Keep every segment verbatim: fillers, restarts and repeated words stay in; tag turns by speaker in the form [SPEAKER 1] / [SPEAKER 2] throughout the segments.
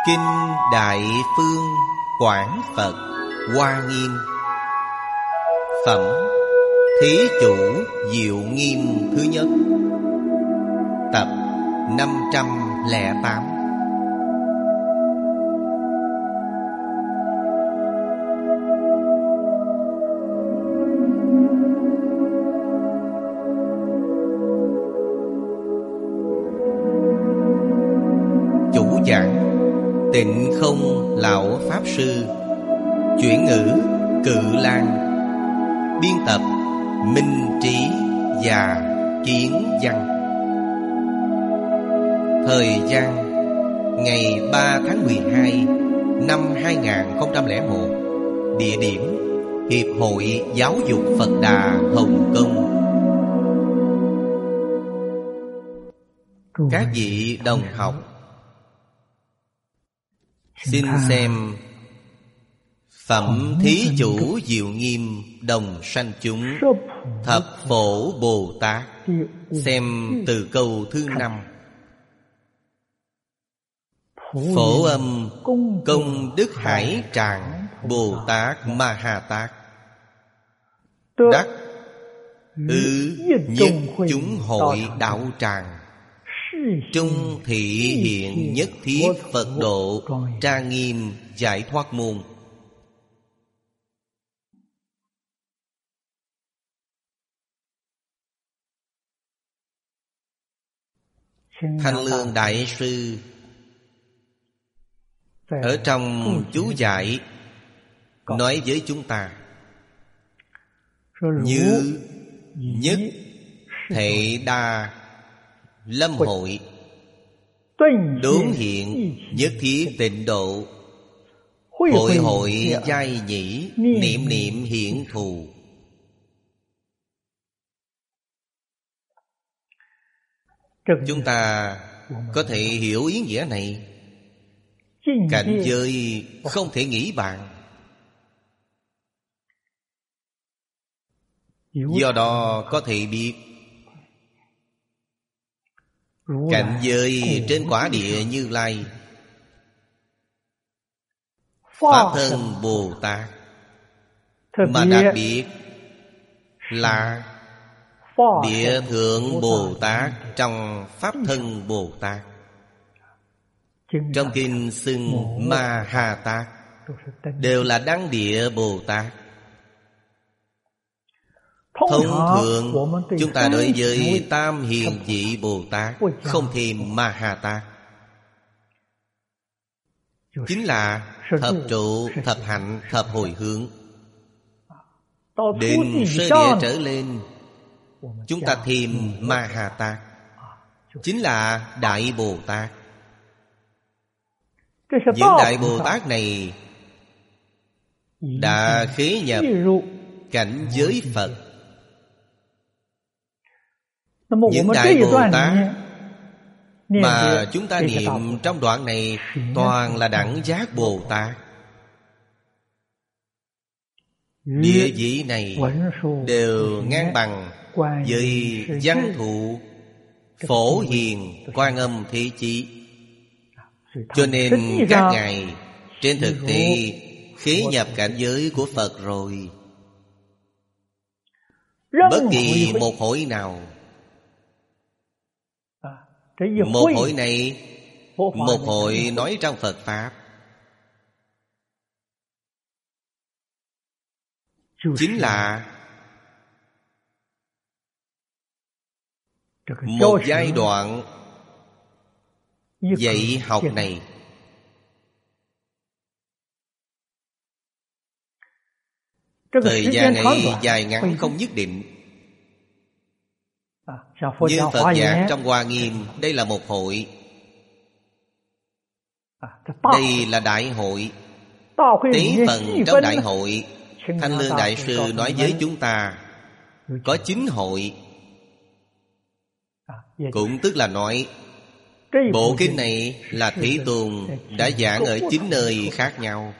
[SPEAKER 1] Kinh Đại Phương Quảng Phật Hoa Nghiêm. Phẩm Thí Chủ Diệu Nghiêm thứ nhất. Tập năm trăm lẻ tám. Chủ giảng Tịnh Không Lão Pháp Sư. Chuyển ngữ Cự Lan. Biên tập Minh Trí và Kiến Văn. Thời gian ngày ba tháng mười hai năm hai nghìn không trăm lẻ một. Địa điểm Hiệp hội Giáo dục Phật Đà Hồng Kông. Các vị đồng học, xin xem Phẩm Thí Chủ Diệu Nghiêm Đồng Sanh Chúng Thập Phổ Bồ Tát. Xem từ câu thứ năm. Phổ âm Công Đức Hải Tràng Bồ Tát Ma Ha Tát. Đắc ư nhất chúng hội đạo tràng. Trung thị hiện nhất thiết Phật độ. Trang nghiêm giải thoát môn. Thanh Lương Đại Sư ở trong chú giải nói với chúng ta: như nhất thệ đa lâm hội, đốn hiện nhất thiết tịnh độ. Hội hội giai nhĩ, niệm niệm hiển thù. Chúng ta có thể hiểu ý nghĩa này. Cảnh giới không thể nghĩ bàn. Do đó có thể biết cảnh giới trên quả địa Như Lai, Pháp Thân Bồ Tát, mà đặc biệt là Địa Thượng Bồ Tát trong Pháp Thân Bồ Tát. Trong kinh xưng Ma Ha Tát đều là Đăng Địa Bồ Tát. Thông thường chúng ta đối với Tam Hiền Vị Bồ Tát không thêm Ma Ha Tát, chính là thập trụ, thập hạnh, thập hồi hướng. Đến sơ địa trở lên chúng ta thêm Ma Ha Tát, chính là Đại Bồ Tát. Những Đại Bồ Tát này đã khế nhập cảnh giới Phật. Những Đại Bồ Tát mà chúng ta niệm trong đoạn này toàn là đẳng giác Bồ Tát. Địa vị này đều ngang bằng với Văn Thụ, Phổ Hiền, Quan Âm Thế Chí. Cho nên các ngài trên thực tế khế nhập cảnh giới của Phật rồi. Bất kỳ một hội nào, một hội này, một hội nói trong Phật Pháp, chính là một giai đoạn dạy học này. Thời gian ấy dài ngắn không nhất định. Như Phật giảng trong Hoa Nghiêm, đây là một hội, đây là đại hội. Tế phần trong đại hội, Thanh Lương Đại Sư nói với chúng ta có chín hội. Cũng tức là nói bộ kinh này là Thế Tôn đã giảng ở chín nơi khác nhau.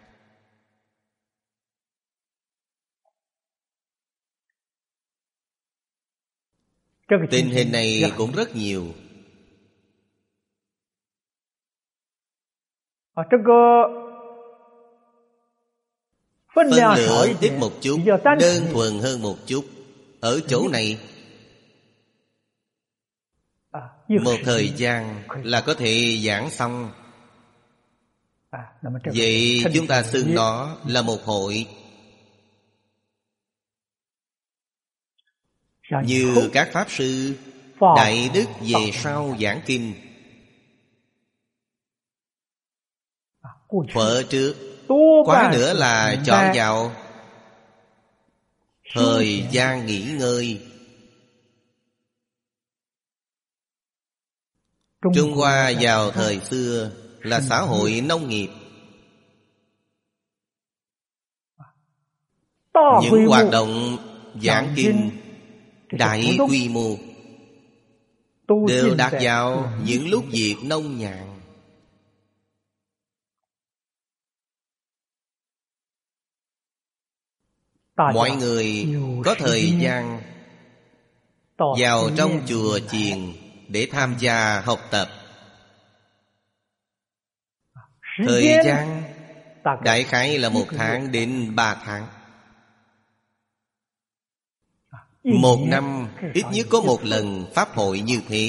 [SPEAKER 1] Tình hình này cũng rất nhiều. Phân lượng ít một chút, đơn thuần hơn một chút. Ở chỗ này một thời gian là có thể giảng xong. Vậy chúng ta xưng nó là một hội. Như các Pháp Sư Đại Đức về sau giảng kinh, thuở trước quá nữa là chọn vào thời gian nghỉ ngơi. Trung Hoa vào thời xưa là xã hội nông nghiệp. Những hoạt động giảng kinh đại quy mô đều đạt vào những lúc việc nông nhàn. Mọi người có thời gian vào trong chùa chiền để tham gia học tập. Thời gian đại khái là một tháng đến ba tháng. Một năm ít nhất có một lần pháp hội như thế.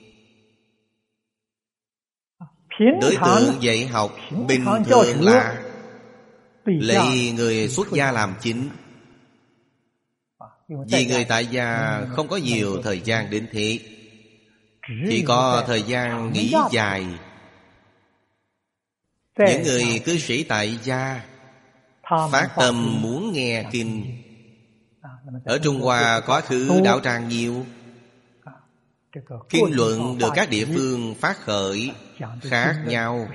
[SPEAKER 1] Đối tượng dạy học bình thường là lấy người xuất gia làm chính. Vì người tại gia không có nhiều thời gian đến thế, chỉ có thời gian nghỉ dài. Những người cư sĩ tại gia phát tâm muốn nghe kinh. Ở Trung Hoa quá khứ đạo tràng nhiều. Kinh luận được các địa phương phát khởi khác nhau.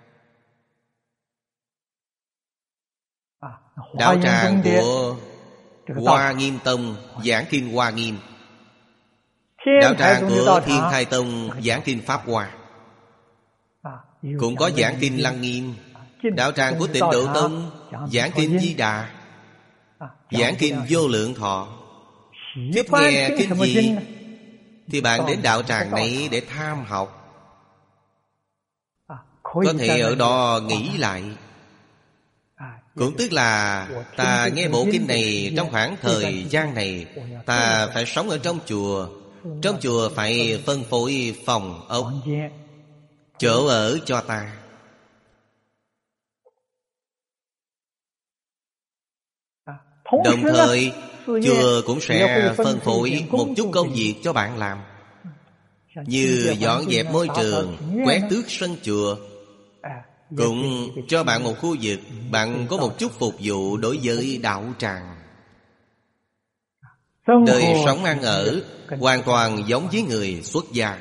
[SPEAKER 1] Đạo tràng của Hoa Nghiêm Tông giảng kinh Hoa Nghiêm. Đạo tràng của Thiên Thai Tông giảng kinh Pháp Hoa. Cũng có giảng kinh Lăng Nghiêm. Đạo tràng của Tịnh Độ Tông giảng kinh Di Đà, giảng kinh Vô Lượng Thọ. Thích nghe kinh gì thì bạn đến đạo tràng này để tham học. Có thể ở đó nghĩ lại. Cũng tức là ta nghe bộ kinh này trong khoảng thời gian này, ta phải sống ở trong chùa. Trong chùa phải phân phối phòng ốc, chỗ ở cho ta. Đồng thời chùa cũng sẽ phân phối một chút công việc cho bạn làm, như dọn dẹp môi trường, quét tước sân chùa. Cũng cho bạn một khu vực, bạn có một chút phục vụ đối với đạo tràng. Đời sống ăn ở hoàn toàn giống với người xuất gia.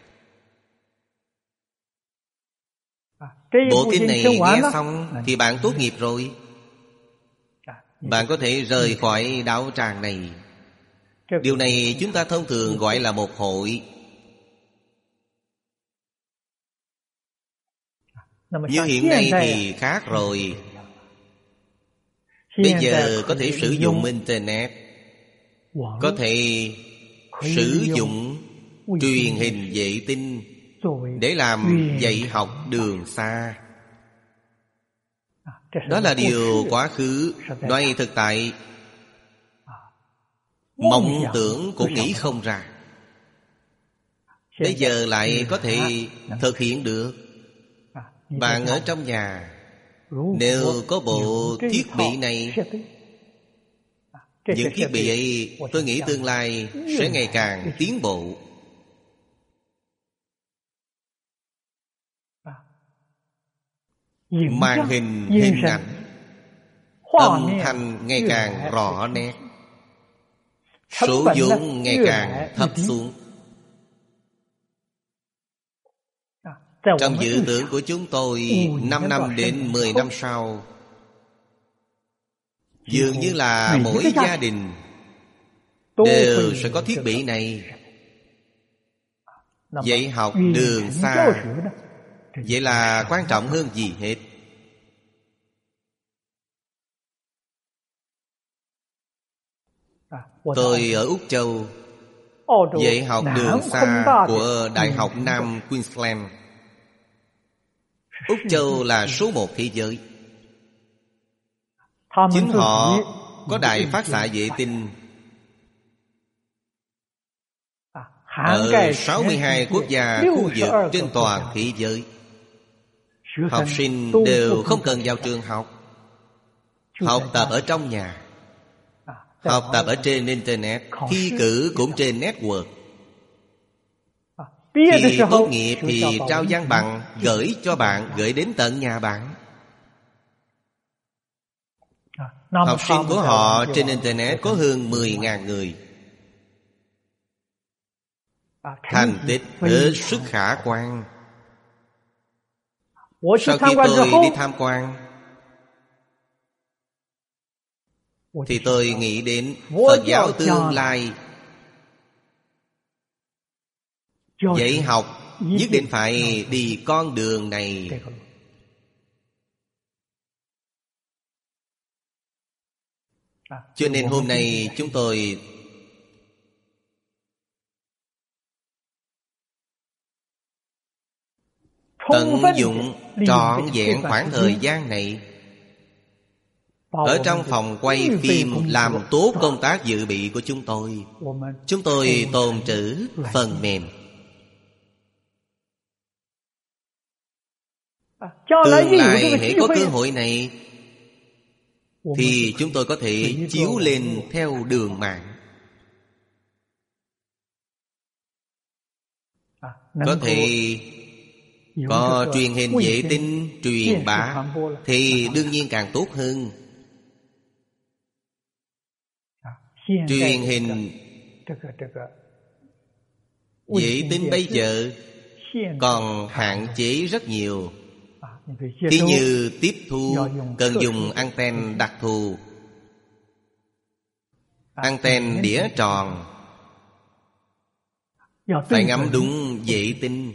[SPEAKER 1] Bộ kinh này nghe xong thì bạn tốt nghiệp rồi. Bạn có thể rời khỏi đạo tràng này. Điều này chúng ta thông thường gọi là một hội. Như hiện nay thì khác rồi. Bây giờ có thể sử dụng Internet, có thể sử dụng truyền hình vệ tinh để làm dạy học đường xa. Đó là điều quá khứ. Nói thực tại, mộng tưởng cũng nghĩ không ra. Bây giờ lại có thể thực hiện được. Bạn ở trong nhà, nếu có bộ thiết bị này, những thiết bị ấy tôi nghĩ tương lai sẽ ngày càng tiến bộ. Màn hình, hình ảnh, âm thanh ngày càng rõ nét, sử dụng ngày càng thấp xuống. Trong dự tưởng của chúng tôi, năm năm đến mười năm sau, dường như là mỗi gia đình đều sẽ có thiết bị này. Dạy học đường xa, vậy là quan trọng hơn gì hết. Tôi ở Úc Châu dạy học đường xa của Đại học Nam Queensland. Úc Châu là số một thế giới. Chính họ có đài phát xạ vệ tinh ở sáu mươi hai quốc gia khu vực trên toàn thế giới. Học sinh đều không cần vào trường học, học tập ở trong nhà, học tập ở trên Internet, thi cử cũng trên network. Khi tốt nghiệp thì trao văn bằng gửi cho bạn, gửi đến tận nhà bạn. Học sinh của họ trên Internet có hơn mười nghìn người. Thành tích hết sức khả quan. Sau khi tôi đi tham quan thì tôi nghĩ đến Phật giáo tương lai dạy học nhất định phải đi con đường này. Cho nên hôm nay chúng tôi tận dụng trọn vẹn khoảng thời gian này ở trong phòng quay phim làm tốt công tác dự bị của chúng tôi. Chúng tôi tồn trữ phần mềm. Tương lai hễ có cơ hội này thì chúng tôi có thể chiếu lên theo đường mạng, có thể có truyền hình vệ tinh truyền bá thì đương nhiên càng tốt hơn. Truyền hình vệ tinh bây giờ còn hạn chế rất nhiều. Ví như tiếp thu cần dùng anten đặc thù, anten đĩa tròn, phải ngắm đúng vệ tinh.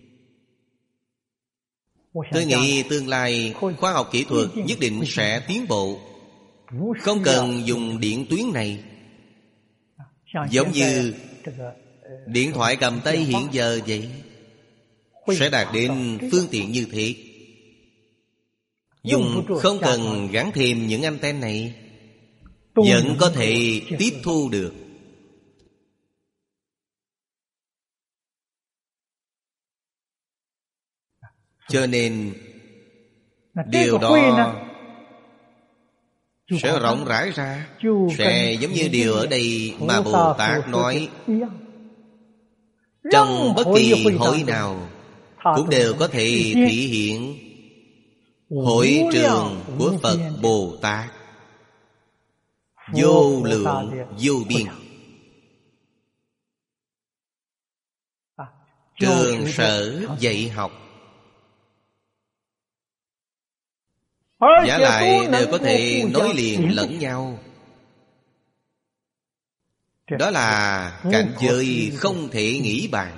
[SPEAKER 1] Tôi nghĩ tương lai khoa học kỹ thuật nhất định sẽ tiến bộ, không cần dùng điện tuyến này. Giống như điện thoại cầm tay hiện giờ vậy, sẽ đạt đến phương tiện như thế. Dùng không cần gắn thêm những anten này, vẫn có thể tiếp thu được. Cho nên điều đó sẽ rộng rãi ra, sẽ giống như điều ở đây mà Bồ Tát nói. Trong bất kỳ hội nào cũng đều có thể thể hiện hội trường của Phật Bồ Tát vô lượng vô biên. Trường sở dạy học, giả lại đều có thể nối liền lẫn nhau. Đó là cảnh giới không thể nghĩ bàn.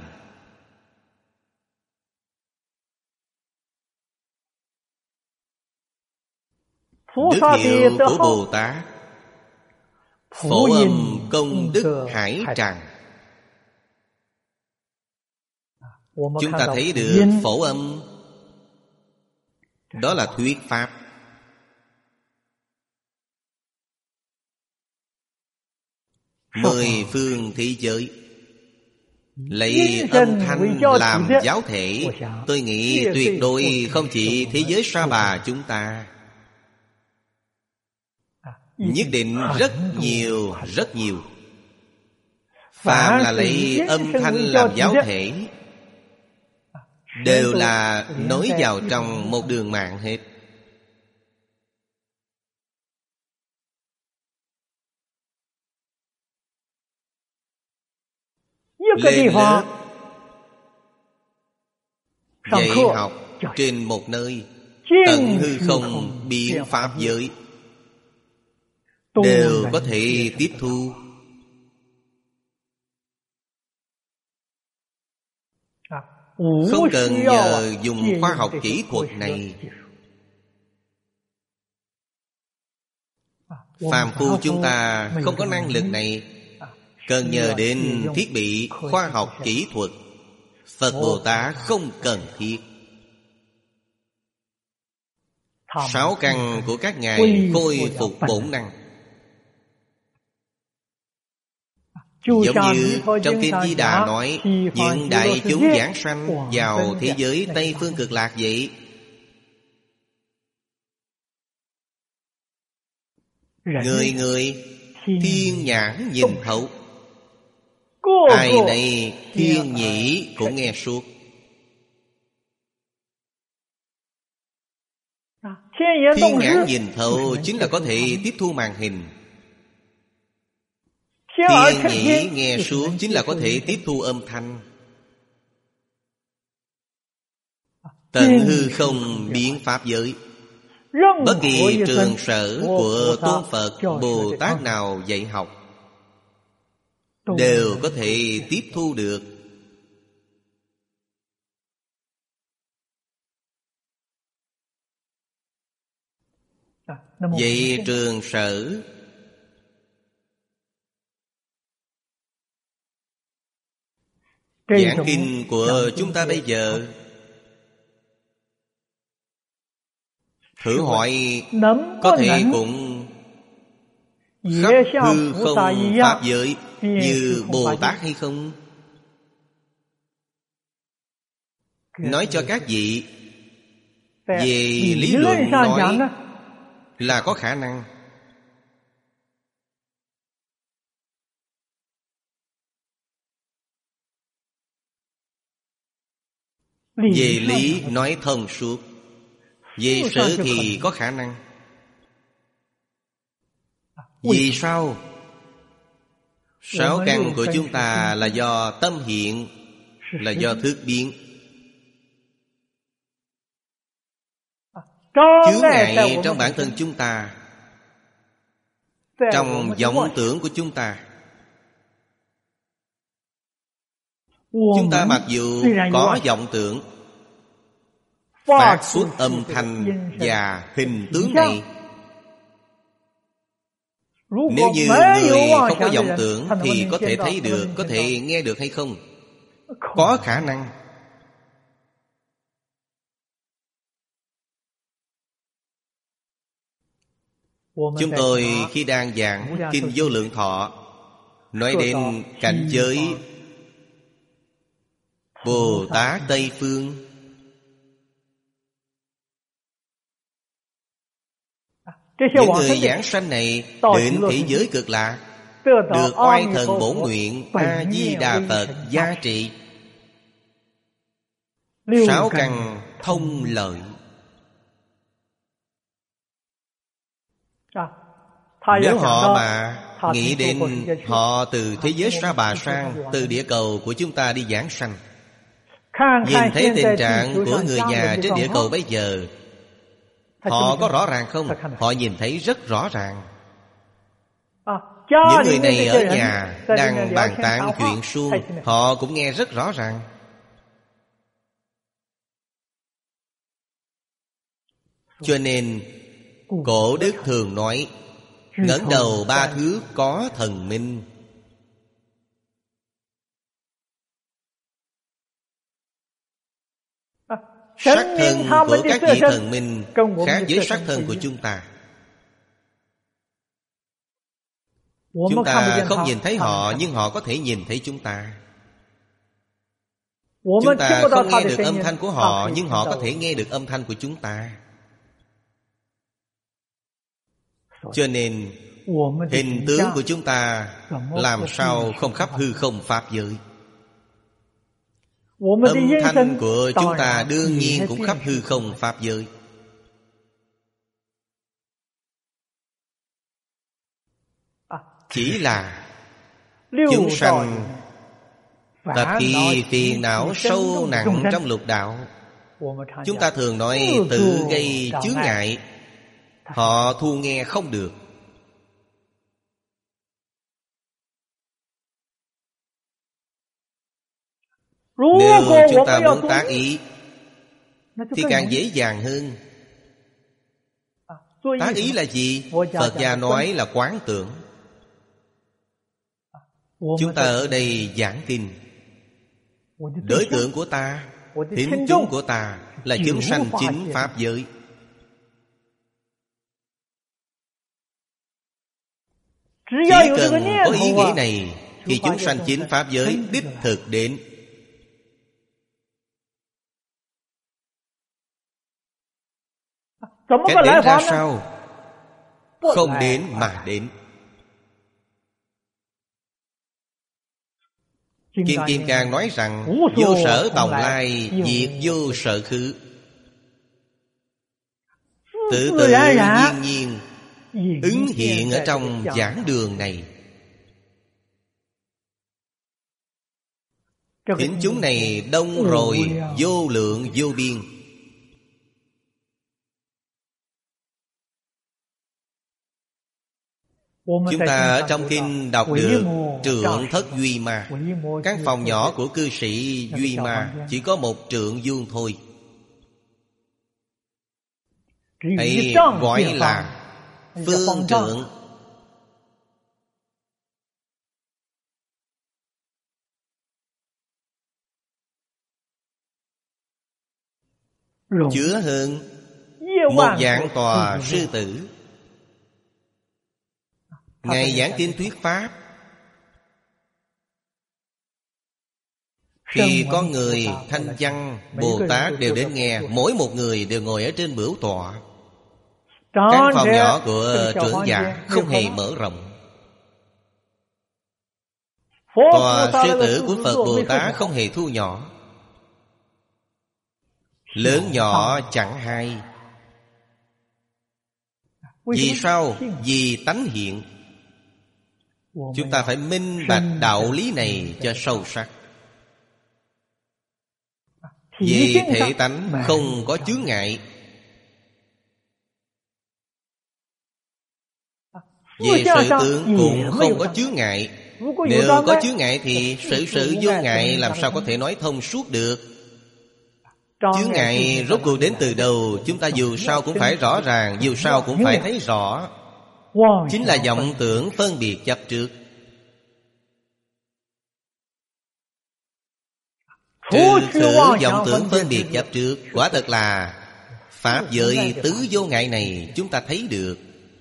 [SPEAKER 1] Đức hiệu của Bồ Tát Phổ Âm Công Đức Hải Tràng. Chúng ta thấy được phổ âm, đó là thuyết pháp. Mười phương thế giới lấy âm thanh làm giáo thể. Tôi nghĩ tuyệt đối không chỉ thế giới Sa Bà chúng ta, nhất định rất nhiều, rất nhiều. Phàm là lấy âm thanh làm giáo thể đều là nối vào trong một đường mạng hết. Lên lớp dạy học trên một nơi, tận hư không biện pháp giới đều có thể tiếp thu. Không cần nhờ dùng khoa học kỹ thuật này. Phàm phu chúng ta không có năng lực này, cần nhờ đến thiết bị khoa học kỹ thuật. Phật Bồ Tát không cần thiết. Sáu căn của các ngài khôi phục bổn năng. Giống như trong Kinh Di Đà nói, những đại chúng giảng sanh vào thế giới Tây Phương Cực Lạc vậy. Người người thiên nhãn nhìn thấu, ai nấy thiên nhĩ cũng nghe suốt. Thiên nhãn nhìn thấu chính là có thể tiếp thu màn hình. Thiên nhĩ nghe suốt chính là có thể tiếp thu âm thanh. Tận hư không biến pháp giới. Bất kỳ trường sở của Tôn Phật, Bồ Tát nào dạy học đều có thể tiếp thu được. Vậy trường sở giảng kinh của chúng ta bây giờ, thử hỏi có thể cũng khắp hư không pháp giới như Bồ Tát hay không? Nói cho các vị, về lý luận nói là có khả năng. Về lý nói thông suốt. Về sự thì có khả năng. Vì sao? Sáu căn của chúng ta là do tâm hiện, là do thức biến. Chướng ngại trong bản thân chúng ta, trong vọng tưởng của chúng ta. Chúng ta mặc dù có vọng tưởng, phát xuất âm thanh và hình tướng này, nếu như người không có vọng tưởng thì có thể thấy được, có thể nghe được hay không? Có khả năng. Chúng tôi khi đang giảng Kinh Vô Lượng Thọ, nói đến cảnh giới Bồ Tát Tây Phương, những người giảng sanh này đến thế giới Cực Lạc, được oai thần bổn nguyện A Di Đà Phật gia trị, sáu căn thông lợi. Nếu họ mà nghĩ đến họ từ thế giới Sa Bà sang, từ địa cầu của chúng ta đi giảng sanh, nhìn thấy tình trạng của người nhà trên địa cầu bây giờ, họ có rõ ràng không? Họ nhìn thấy rất rõ ràng. Những người này ở nhà đang bàn tán chuyện suông, họ cũng nghe rất rõ ràng. Cho nên Cổ đức thường nói, ngẩng đầu ba thước có thần minh. Sắc thân của các vị thần minh khác với sắc thân của chúng ta. Chúng ta không nhìn thấy họ, nhưng họ có thể nhìn thấy chúng ta. Chúng ta không nghe được âm thanh của họ, nhưng họ có thể nghe được âm thanh của chúng ta. Cho nên hình tướng của chúng ta làm sao không khắp hư không pháp giới. Âm thanh của chúng ta đương nhiên cũng khắp hư không pháp giới. Chỉ là chúng sanh tập khí phiền não sâu nặng trong lục đạo. Chúng ta thường nói tự gây chướng ngại, họ thu nghe không được. Nếu chúng ta muốn tác ý thì càng dễ dàng hơn. Tác ý là gì? Phật gia nói là quán tưởng. Chúng ta ở đây giảng kinh, đối tượng của ta, thính chúng của ta là chúng sanh chính pháp giới. Chỉ cần có ý nghĩ này thì chúng sanh chín pháp giới đích thực đến. Cách đến ra sao? Không đến mà đến. Kim Kim Cang nói rằng vô sở tòng lai, diệt vô sở khứ. Tự tự nhiên nhiên ứng hiện ở trong giảng đường này. Thính chúng này đông rồi, vô lượng vô biên. Chúng ta ở trong kinh đọc được trượng thất duy ma. Căn phòng nhỏ của cư sĩ duy ma chỉ có một trượng vuông thôi. Ấy gọi là phương trượng. Chứa hơn một vạn tòa sư tử. Ngài giảng kinh thuyết pháp thì có người Thanh Văn, Bồ Tát đều đến nghe. Mỗi một người đều ngồi ở trên bửu tọa. Căn phòng nhỏ của trưởng giả không hề mở rộng. Tòa sư tử của Phật Bồ Tát không hề thu nhỏ. Lớn nhỏ chẳng hay. Vì sao? Vì tánh hiện. Chúng ta phải minh bạch đạo lý này cho sâu sắc. Vì thể tánh không có chướng ngại. Về sự tướng cũng không có chướng ngại. Nếu có chướng ngại thì sự sự vô ngại làm sao có thể nói thông suốt được. Chướng ngại rốt cuộc đến từ đầu, chúng ta dù sao cũng phải rõ ràng, dù sao cũng phải thấy rõ. Chính là vọng tưởng phân biệt chấp trước. Trừ khử vọng tưởng phân biệt chấp trước, quả thật là pháp giới tứ vô ngại này chúng ta thấy được.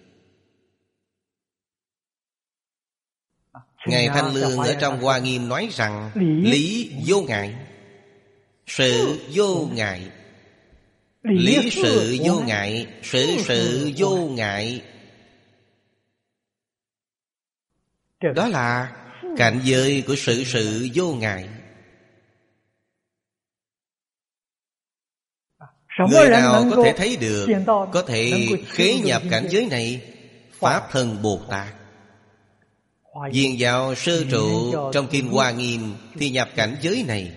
[SPEAKER 1] Ngài Thanh Lương ở trong Hoa Nghiêm nói rằng lý vô ngại, sự vô ngại. Lý sự vô ngại, sự sự vô ngại. Đó là cảnh giới của sự sự vô ngại. Người nào có thể thấy được, có thể khế nhập cảnh giới này? Pháp Thân Bồ Tát. Viên Giáo Sư Trụ trong Kinh Hoa Nghiêm thì nhập cảnh giới này.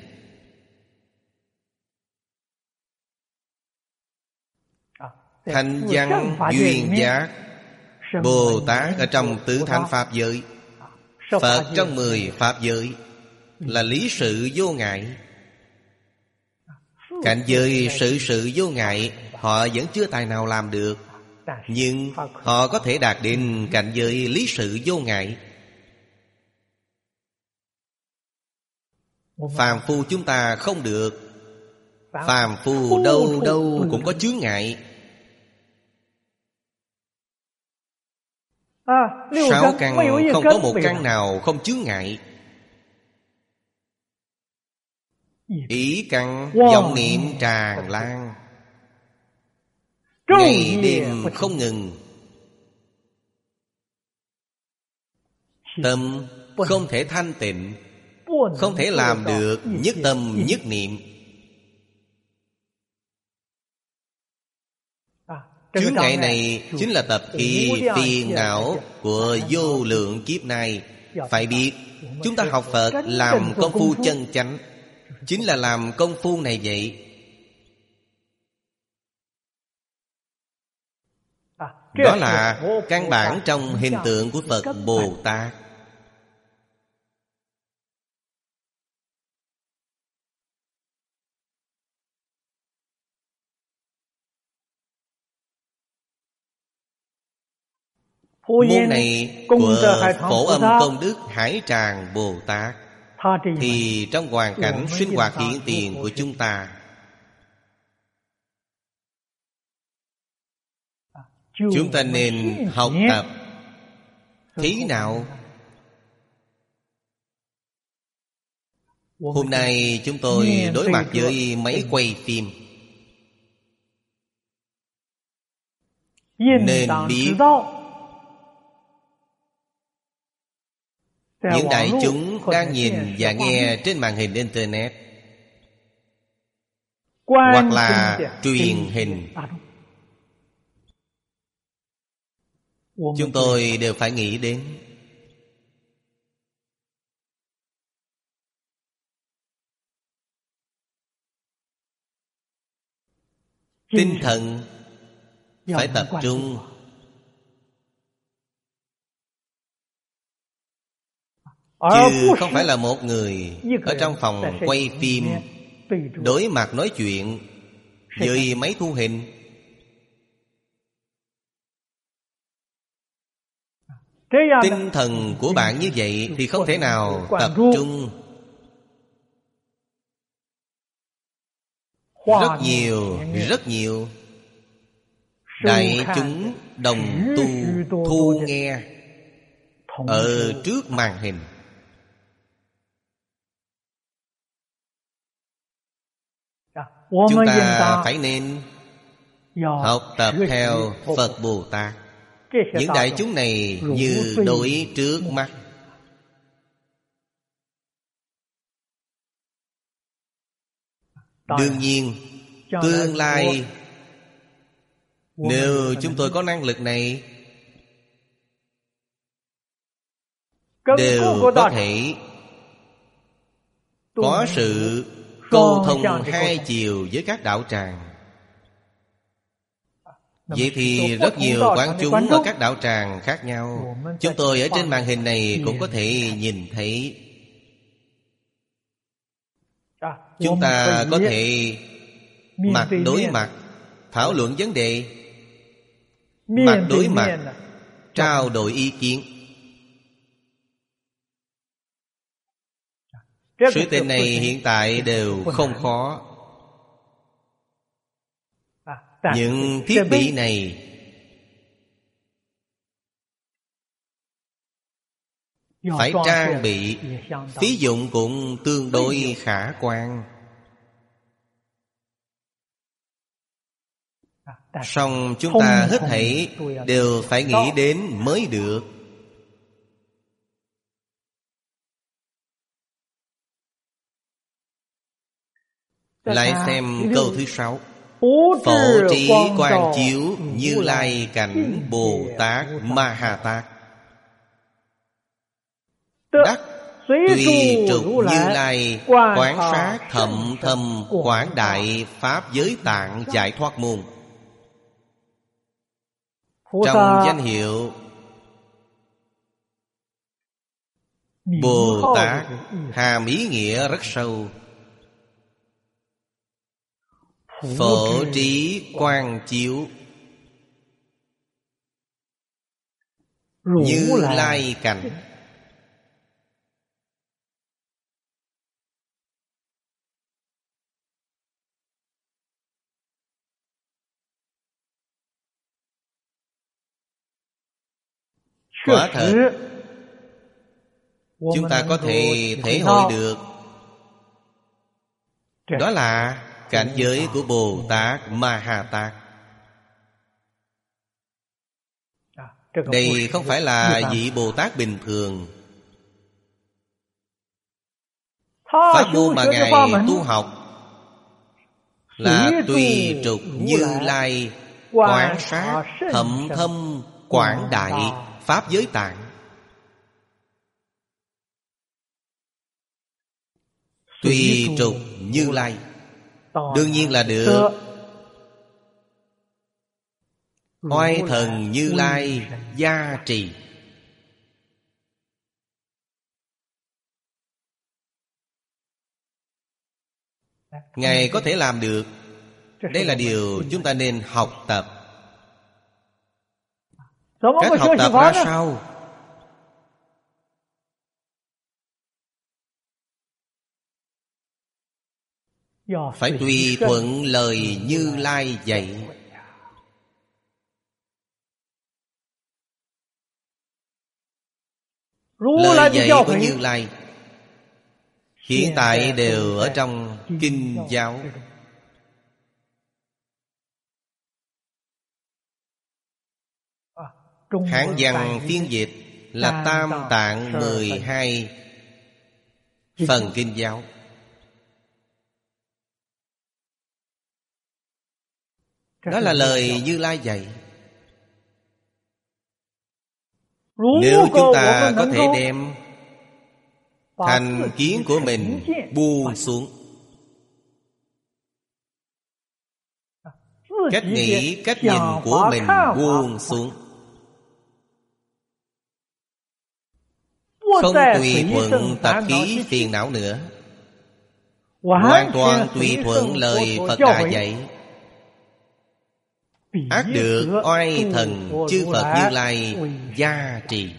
[SPEAKER 1] Thanh Văn Duyên Giác Bồ Tát ở trong tứ thánh pháp giới, Phật trong mười pháp giới là lý sự vô ngại. Cảnh giới sự sự vô ngại họ vẫn chưa tài nào làm được, nhưng họ có thể đạt đến cảnh giới lý sự vô ngại. Phàm phu chúng ta không được. Phàm phu đâu đâu cũng có chướng ngại. Sáu căn không có một căn nào không chướng ngại. Ý căn vọng niệm tràn lan, ngày đêm không ngừng. Tâm không thể thanh tịnh, không thể làm được nhất tâm nhất niệm. Chướng ngại này chính là tập khí phiền não của vô lượng kiếp này. Phải biết, chúng ta học Phật làm công phu chân chánh, chính là làm công phu này vậy. Đó là căn bản trong hình tượng của Phật Bồ Tát. Môn này của Phổ Âm Công Đức Hải Tràng Bồ Tát thì trong hoàn cảnh sinh hoạt hiện tiền của chúng ta, chúng ta nên học tập Thế nào? Hôm nay chúng tôi đối mặt với máy quay phim, nên biết những đại chúng đang nhìn và nghe trên màn hình Internet hoặc là truyền hình, chúng tôi đều phải nghĩ đến tinh thần phải tập trung. Chứ không phải là một người ở trong phòng quay phim đối mặt nói chuyện với máy thu hình. Tinh thần của bạn như vậy thì không thể nào tập trung. Rất nhiều, rất nhiều đại chúng đồng tu thu nghe ở trước màn hình. Chúng ta phải nên học tập theo Phật Bồ Tát. Những đại chúng này như đối trước mắt. Đương nhiên, tương lai nếu chúng tôi có năng lực này, đều có thể có sự câu thông hai chiều với các đạo tràng. Vậy thì rất nhiều quán chúng ở các đạo tràng khác nhau, chúng tôi ở trên màn hình này cũng có thể nhìn thấy. Chúng ta có thể mặt đối mặt thảo luận vấn đề, mặt đối mặt trao đổi ý kiến. Sự tình này hiện tại đều không khó. Những thiết bị này phải trang bị, phí dụng cũng tương đối khả quan. Song chúng ta hết thảy đều phải nghĩ đến mới được. Lại xem câu thứ sáu. Phổ trí quang chiếu Như Lai cảnh Bồ Tát Ma Ha Tát. Đắc tùy trục Như Lai quán sát thậm thâm quảng đại pháp giới tạng giải thoát môn. Trong danh hiệu Bồ Tát hàm ý nghĩa rất sâu. Phổ trí quang chiếu Như Lai cảnh. Quả thật chúng ta có thể thể hội được, đó là cảnh giới của Bồ Tát Ma Ha Tát. Đây không phải là vị Bồ Tát bình thường. Pháp môn mà Ngài tu học là tùy trục Như Lai quán sát thậm thâm quảng đại pháp giới tạng. Tùy trục Như Lai đương nhiên là được. Oai thần Như Lai gia trì. Ngài có thể làm được. Đây là điều chúng ta nên học tập. Cách học tập ra sao? Phải tùy thuận lời Như Lai dạy. Lời dạy của Như Lai hiện tại đều ở trong kinh giáo. Hán văn phiên dịch là Tam Tạng mười hai phần kinh giáo. Đó là lời Như Lai dạy. Nếu chúng ta có thể đem thành kiến của mình buông xuống, cách nghĩ, cách nhìn của mình buông xuống, không tùy thuận tập khí phiền não nữa, hoàn toàn tùy thuận lời Phật đã dạy, ắt được oai thần chư Phật Như Lai gia trì.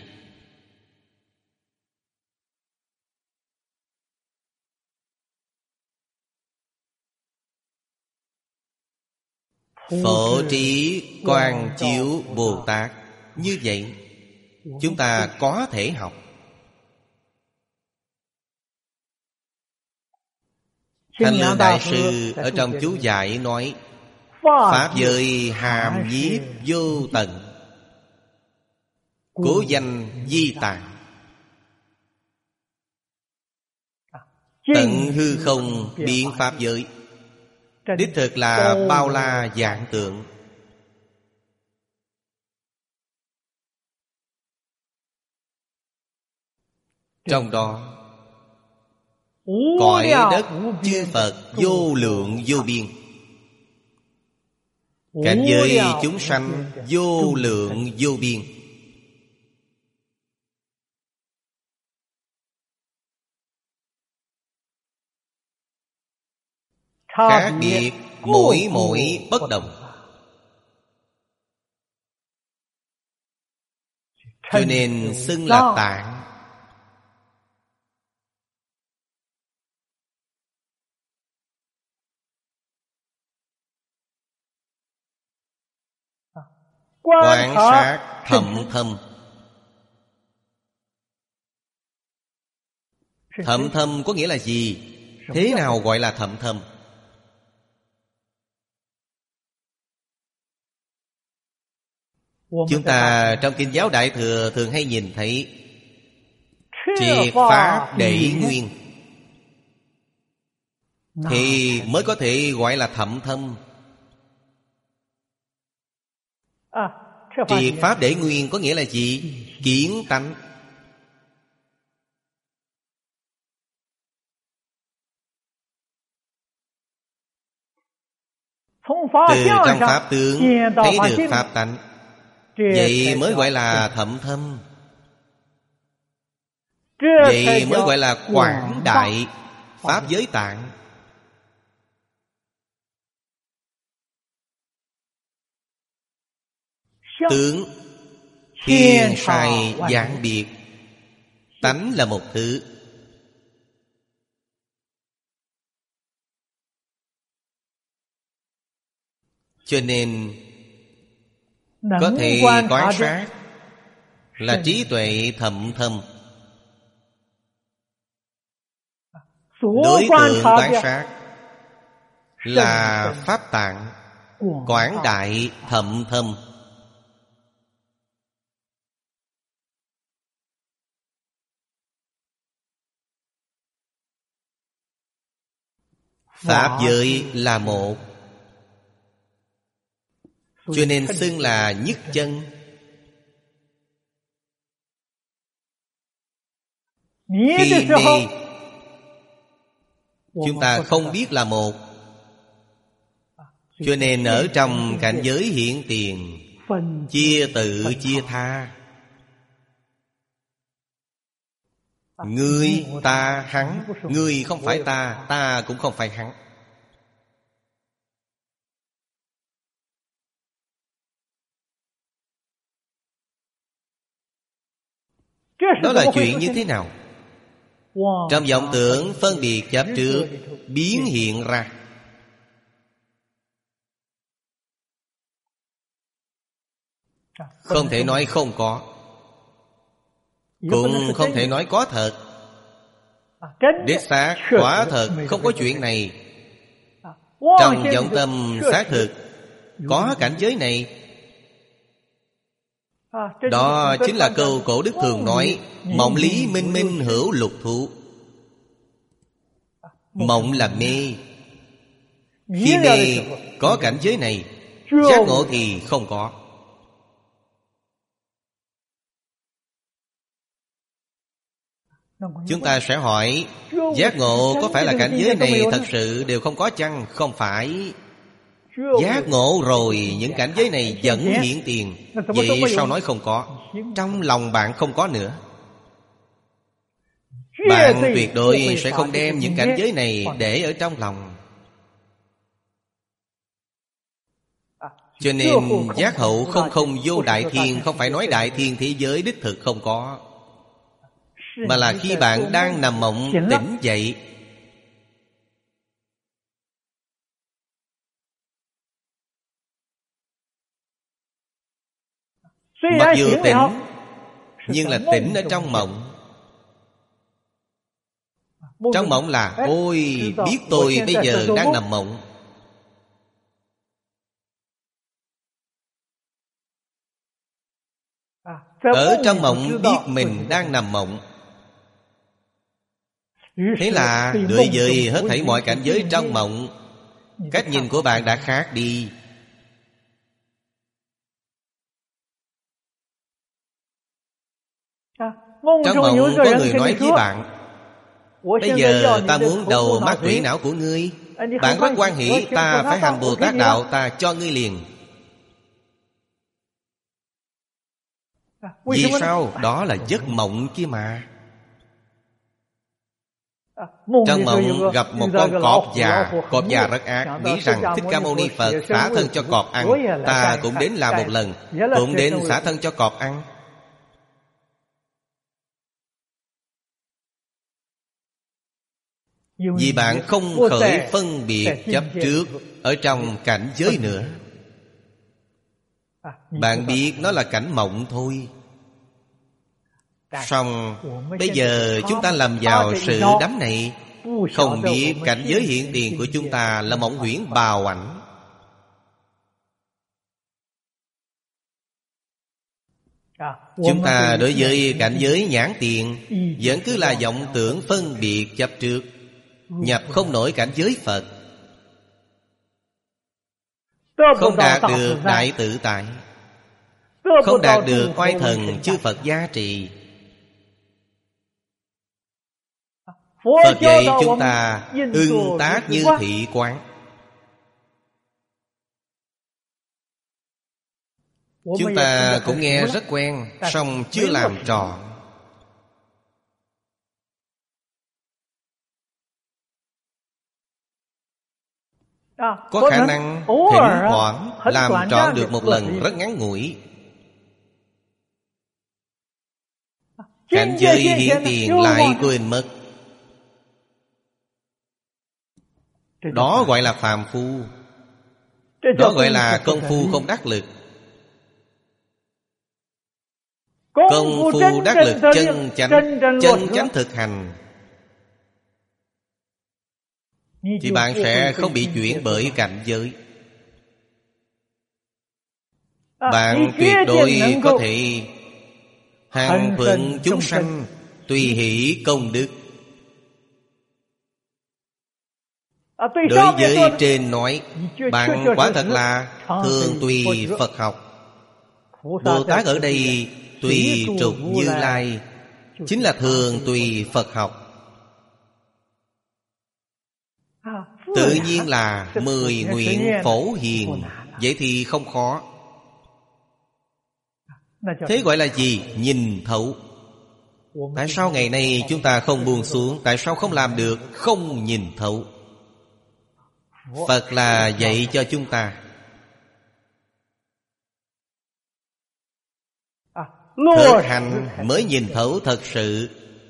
[SPEAKER 1] Phổ trí quang chiếu Bồ Tát. Như vậy chúng ta có thể học. Thanh Lương Đại Sư ở trong chú giải nói: pháp giới hàm nhiếp vô tận, cố danh di tạng, tận hư không biến pháp giới. Đích thực là bao la vạn tượng. Trong đó cõi đất chư Phật vô lượng vô biên, cảnh giới chúng sanh vô lượng vô biên. Khác biệt mỗi mỗi bất đồng, cho nên xưng là tạng. Quan sát thậm thâm. Thậm thâm có nghĩa là gì? Thế nào gọi là thậm thâm? Chúng ta trong kinh giáo Đại Thừa thường hay nhìn thấy triệt pháp đệ nguyên, thì mới có thể gọi là thậm thâm. Triệt pháp đệ nguyên có nghĩa là gì? Kiến tánh. Từ trong pháp tướng thấy được pháp tánh, vậy mới gọi là thậm thâm. Vậy mới gọi là quảng đại pháp giới tạng. Tướng thiên sai giảng biệt, tánh là một thứ. Cho nên có thể quan sát là trí tuệ thậm thâm. Đối tượng quan sát là pháp tạng quảng đại thậm thâm. Pháp giới là một, cho nên xưng là nhất chân. Khi đi chúng ta không biết là một, cho nên ở trong cảnh giới hiện tiền chia tự chia tha. Ngươi, ta, hắn. Ngươi không phải ta, ta cũng không phải hắn. Đó là chuyện như thế nào? Trong vọng tưởng phân biệt chấp trước biến hiện ra. Không thể nói không có, cũng không thể nói có thật. Đích xác, quả thật, không có chuyện này. Trong vọng tâm xác thực có cảnh giới này. Đó chính là câu cổ đức thường nói: mộng lý minh minh hữu lục thụ. Mộng là mê. Khi mê có cảnh giới này, giác ngộ thì không có. Chúng ta sẽ hỏi: giác ngộ có phải là cảnh giới này thật sự đều không có chăng? Không phải. Giác ngộ rồi những cảnh giới này vẫn hiện tiền. Vậy sao nói không có? Trong lòng bạn không có nữa. Bạn tuyệt đối sẽ không đem những cảnh giới này để ở trong lòng. Cho nên giác hậu không không vô đại thiên, không phải nói đại thiên thế giới đích thực không có, mà là khi bạn đang nằm mộng tỉnh dậy. Mặc dù tỉnh, nhưng là tỉnh ở trong mộng. Trong mộng là ôi, biết tôi bây giờ đang nằm mộng. Ở trong mộng biết mình đang nằm mộng. Thế là đối với hết thảy mọi cảnh giới trong mộng, cách nhìn của bạn đã khác đi. Trong mộng có người nói với bạn: bây giờ ta muốn đầu mắt thủy não của ngươi. Bạn rất hoan hỷ, ta phải hành Bồ Tát đạo, ta cho ngươi liền. Vì sao? Đó là giấc mộng kia mà. Trong mộng gặp một con cọp già. Cọp già rất ác, nghĩ rằng Thích Ca Mâu Ni Phật xả thân cho cọp ăn, ta cũng đến làm một lần, cũng đến xả thân cho cọp ăn. Vì bạn không khởi phân biệt chấp trước ở trong cảnh giới nữa. Bạn biết nó là cảnh mộng thôi. Xong bây giờ chúng ta lầm vào sự đắm này, không biết cảnh giới hiện tiền của chúng ta là mộng huyễn bào ảnh. Chúng ta đối với cảnh giới nhãn tiền vẫn cứ là vọng tưởng phân biệt chấp trước, nhập không nổi cảnh giới Phật, không đạt được đại tự tại, không đạt được oai thần chư Phật gia trì. Phật dạy chúng ta ưng tác như thị quán. Chúng ta cũng nghe rất quen, song chưa làm tròn. Có khả năng thỉnh thoảng làm trọn được một lần rất ngắn ngủi. Cảnh giới hiện tiền lại quên mất. Đó gọi là phàm phu. Đó gọi là công phu không đắc lực. Công phu đắc lực chân chánh, chân chánh thực hành, thì bạn sẽ không bị chuyển bởi cảnh giới. Bạn tuyệt đối có thể hàng thuận chúng sanh, tùy hỷ công đức. Đối với trên nói, bạn quả thật là thường tùy Phật học. Bồ Tát ở đây tùy trục Như Lai, chính là thường tùy Phật học. Tự nhiên là mười nguyện phổ hiền. Vậy thì không khó. Thế gọi là gì? Nhìn thấu. Tại sao ngày nay chúng ta không buông xuống? Tại sao không làm được? Không nhìn thấu. Phật là dạy cho chúng ta thực hành mới nhìn thấu thật sự.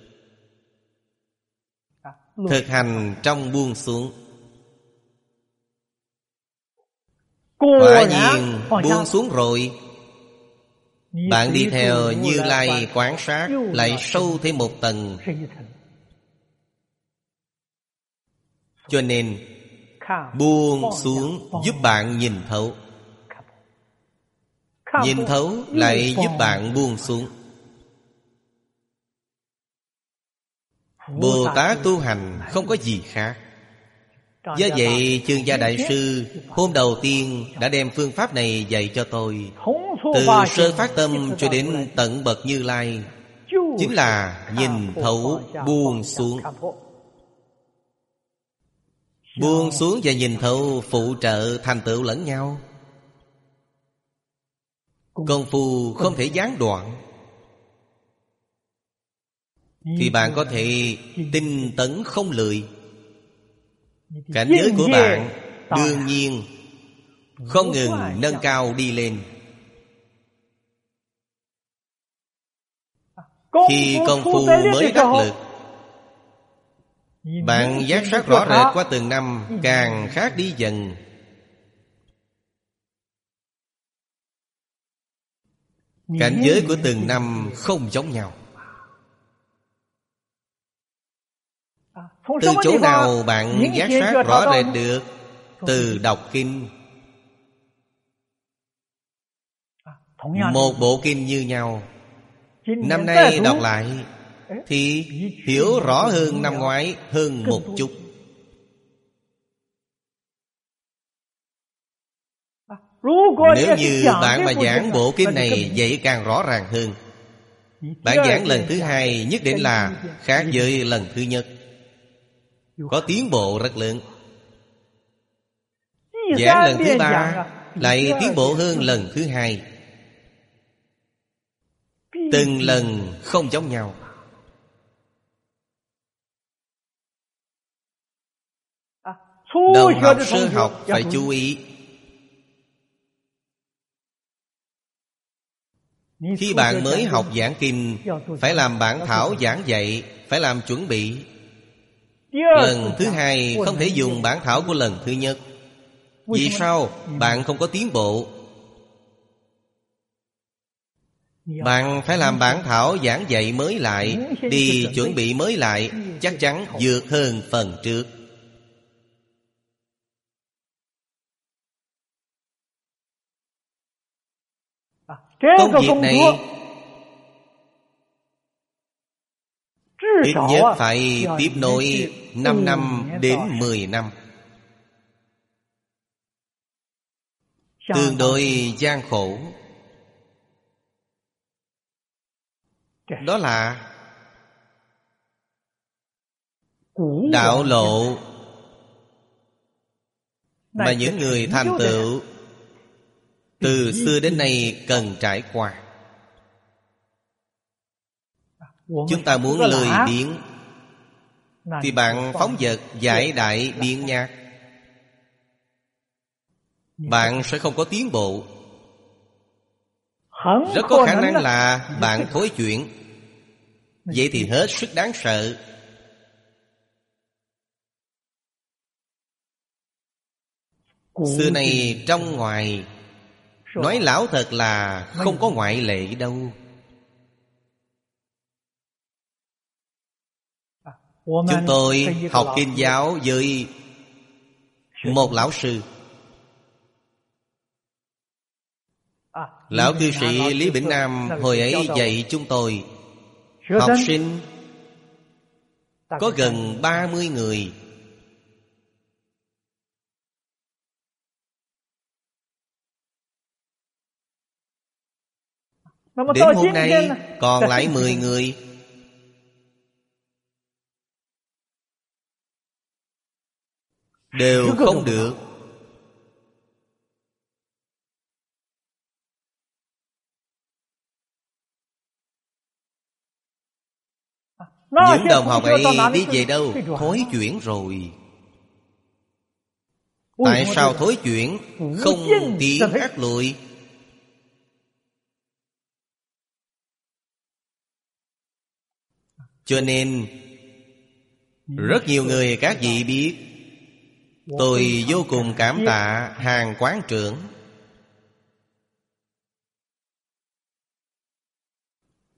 [SPEAKER 1] Thực hành trong buông xuống. Quả nhiên buông xuống rồi, Bạn đi theo Như Lai quan sát, lại sâu thêm một tầng. Cho nên buông xuống giúp bạn nhìn thấu. Nhìn thấu lại giúp bạn buông xuống. Bồ Tát tu hành không có gì khác. Do vậy Chương Gia Đại Sư hôm đầu tiên đã đem phương pháp này dạy cho tôi. Từ sơ phát tâm cho đến tận bậc Như Lai, chính là nhìn thấu buông xuống. Buông xuống và nhìn thấu phụ trợ thành tựu lẫn nhau. Công phu không thể gián đoạn, thì bạn có thể tinh tấn không lười. Cảnh giới của bạn đương nhiên không ngừng nâng cao đi lên. Khi công phu mới đắc lực, bạn giác sát rõ rệt qua từng năm càng khác đi dần. Cảnh giới của từng năm không giống nhau. Từ chỗ nào bạn giác sát rõ rệt được? Từ đọc kinh. Một bộ kinh như nhau, năm nay đọc lại thì hiểu rõ hơn năm ngoái hơn một chút. Nếu như bạn mà giảng bộ kinh này, vậy càng rõ ràng hơn. Bạn giảng lần thứ hai nhất định là khác với lần thứ nhất, có tiến bộ rất lớn. Giảng lần thứ ba lại tiến bộ hơn lần thứ hai. Từng lần không giống nhau. Đồng học sơ học phải chú ý. Khi bạn mới học giảng kinh, phải làm bản thảo giảng dạy, phải làm chuẩn bị. Lần thứ hai không thể dùng bản thảo của lần thứ nhất. Vì sao? Bạn không có tiến bộ. Bạn phải làm bản thảo giảng dạy mới lại, đi chuẩn bị mới lại, chắc chắn vượt hơn phần trước. Công việc này ít nhất phải tiếp nối năm năm đến mười năm. Tương đối gian khổ. Đó là đạo lộ mà những người thành tựu từ xưa đến nay cần trải qua. Chúng ta muốn lười biếng thì bạn phóng dật giải đại biện nhạc, bạn sẽ không có tiến bộ. Rất có khả năng là bạn thối chuyển. Vậy thì hết sức đáng sợ. Xưa này trong ngoài, nói lão thật là không có ngoại lệ đâu. Chúng tôi học kinh giáo với một lão sư. Lão cư sĩ Lý Bỉnh Nam hồi ấy dạy chúng tôi. Học sinh có gần ba mươi người. Đến hôm nay còn lại mười người. Đều không được. Những đồng học ấy đi về đâu? Thối chuyển rồi. Tại sao thối chuyển? Không tiến ác lùi. Cho nên rất nhiều người các vị biết, tôi vô cùng cảm tạ Hàng quán trưởng.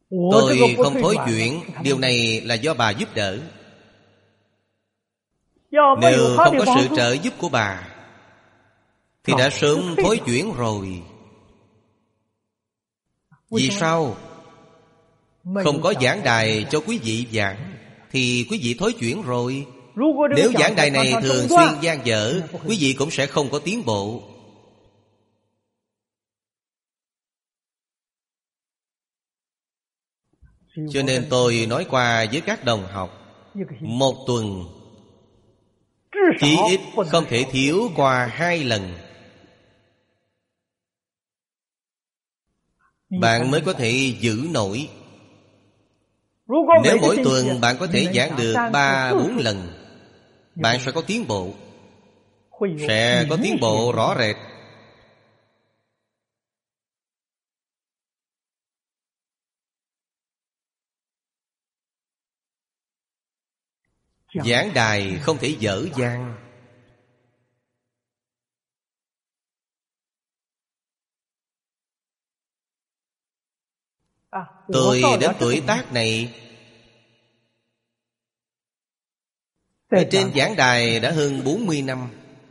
[SPEAKER 1] Tôi không thối chuyển, điều này là do bà giúp đỡ. Nếu không có sự trợ giúp của bà thì đã sớm thối chuyển rồi. Vì sao? Không có giảng đài cho quý vị giảng thì quý vị thối chuyển rồi. Nếu giảng đài này thường xuyên dang dở, quý vị cũng sẽ không có tiến bộ. Cho nên tôi nói qua với các đồng học, một tuần chí ít không thể thiếu qua hai lần, bạn mới có thể giữ nổi. Nếu mỗi tuần bạn có thể giảng được ba bốn lần, bạn sẽ có tiến bộ, sẽ có tiến bộ rõ rệt. Giảng đài không thể dở dang. Tôi đến tuổi tác này, ở trên giảng đài đã hơn bốn mươi năm.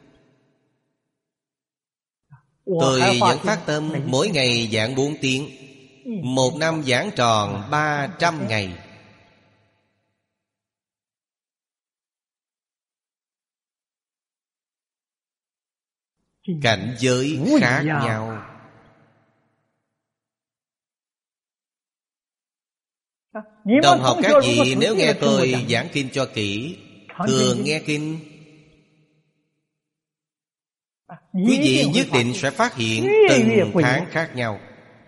[SPEAKER 1] Tôi vẫn phát tâm mỗi ngày giảng bốn tiếng, một năm giảng tròn ba trăm ngày. Cảnh giới khác nhau. Đồng học các vị nếu nghe tôi giảng kinh cho kỹ, thường nghe kinh, quý vị nhất định sẽ phát hiện từng tháng khác nhau.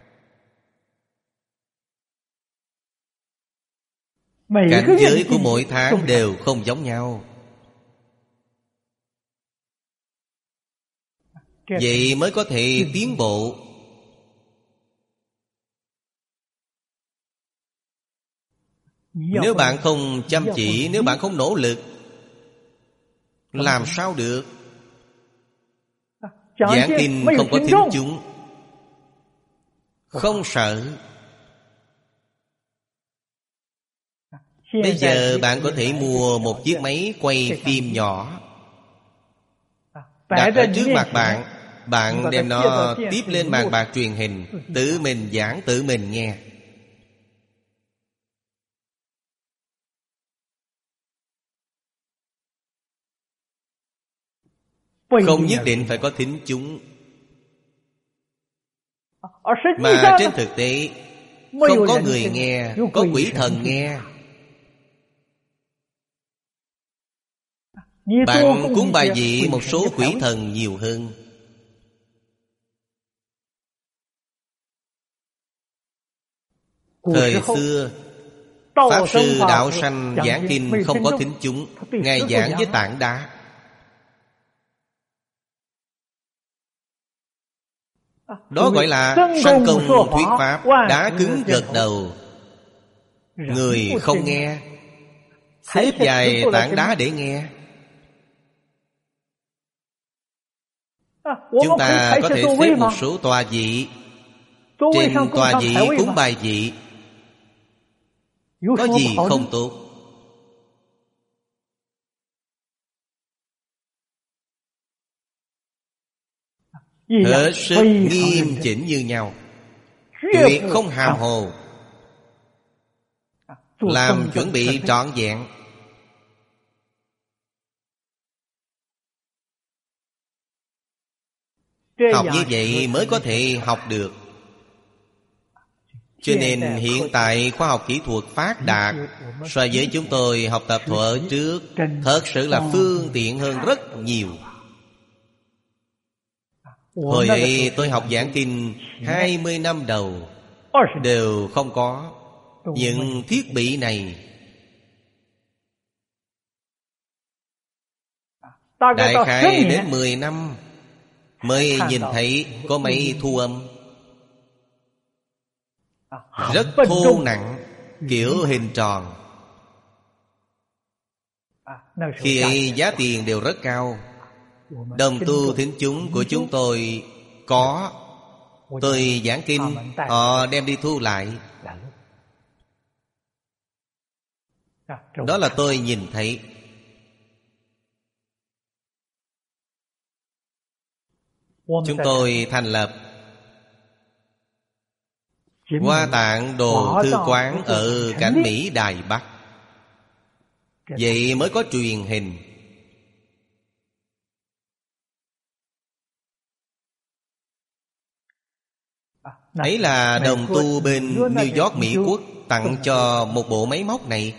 [SPEAKER 1] Cảnh giới của mỗi tháng đều không giống nhau. Vậy mới có thể tiến bộ. Nếu bạn không chăm chỉ, nếu bạn không nỗ lực, làm sao được? Giảng kinh không có thính chúng, không sợ. Bây giờ bạn có thể mua một chiếc máy quay phim nhỏ, đặt ở trước mặt bạn. Bạn đem nó tiếp lên màn bạc truyền hình, tự mình giảng, tự mình nghe. Không nhất định phải có thính chúng. Mà trên thực tế không có người nghe, có quỷ thần nghe. Bạn cúng bài vị một số quỷ thần nhiều hơn. Thời xưa Pháp Sư Đạo Sanh giảng kinh không có thính chúng, Ngài giảng với tảng đá. Đó gọi là sanh công thuyết pháp. Đá cứng gật đầu, người không nghe, xếp dài tảng đá để nghe. Chúng ta có thể xếp một số tòa vị, trên tòa vị cúng bài vị, có gì không tốt? Hết sức nghiêm chỉnh như nhau, tuyệt không hàm hồ, làm chuẩn bị trọn vẹn. Học như vậy mới có thể học được. Cho nên hiện tại khoa học kỹ thuật phát đạt, so với chúng tôi học tập thuở trước, thật sự là phương tiện hơn rất nhiều. Hồi ấy tôi học giảng kinh hai mươi năm đầu, đều không có những thiết bị này. Đại khái đến mười năm mới nhìn thấy có máy thu âm rất thô nặng, kiểu hình tròn. Khi ấy giá tiền đều rất cao. Đồng tu thính chúng của chúng tôi có, tôi giảng kinh, họ đem đi thu lại. Đó là tôi nhìn thấy. Chúng tôi thành lập Hoa Tạng Đồ Thư Quán ở cánh Mỹ Đài Bắc. Vậy mới có truyền hình. Ấy là đồng tu bên New York, Mỹ Quốc tặng cho một bộ máy móc này.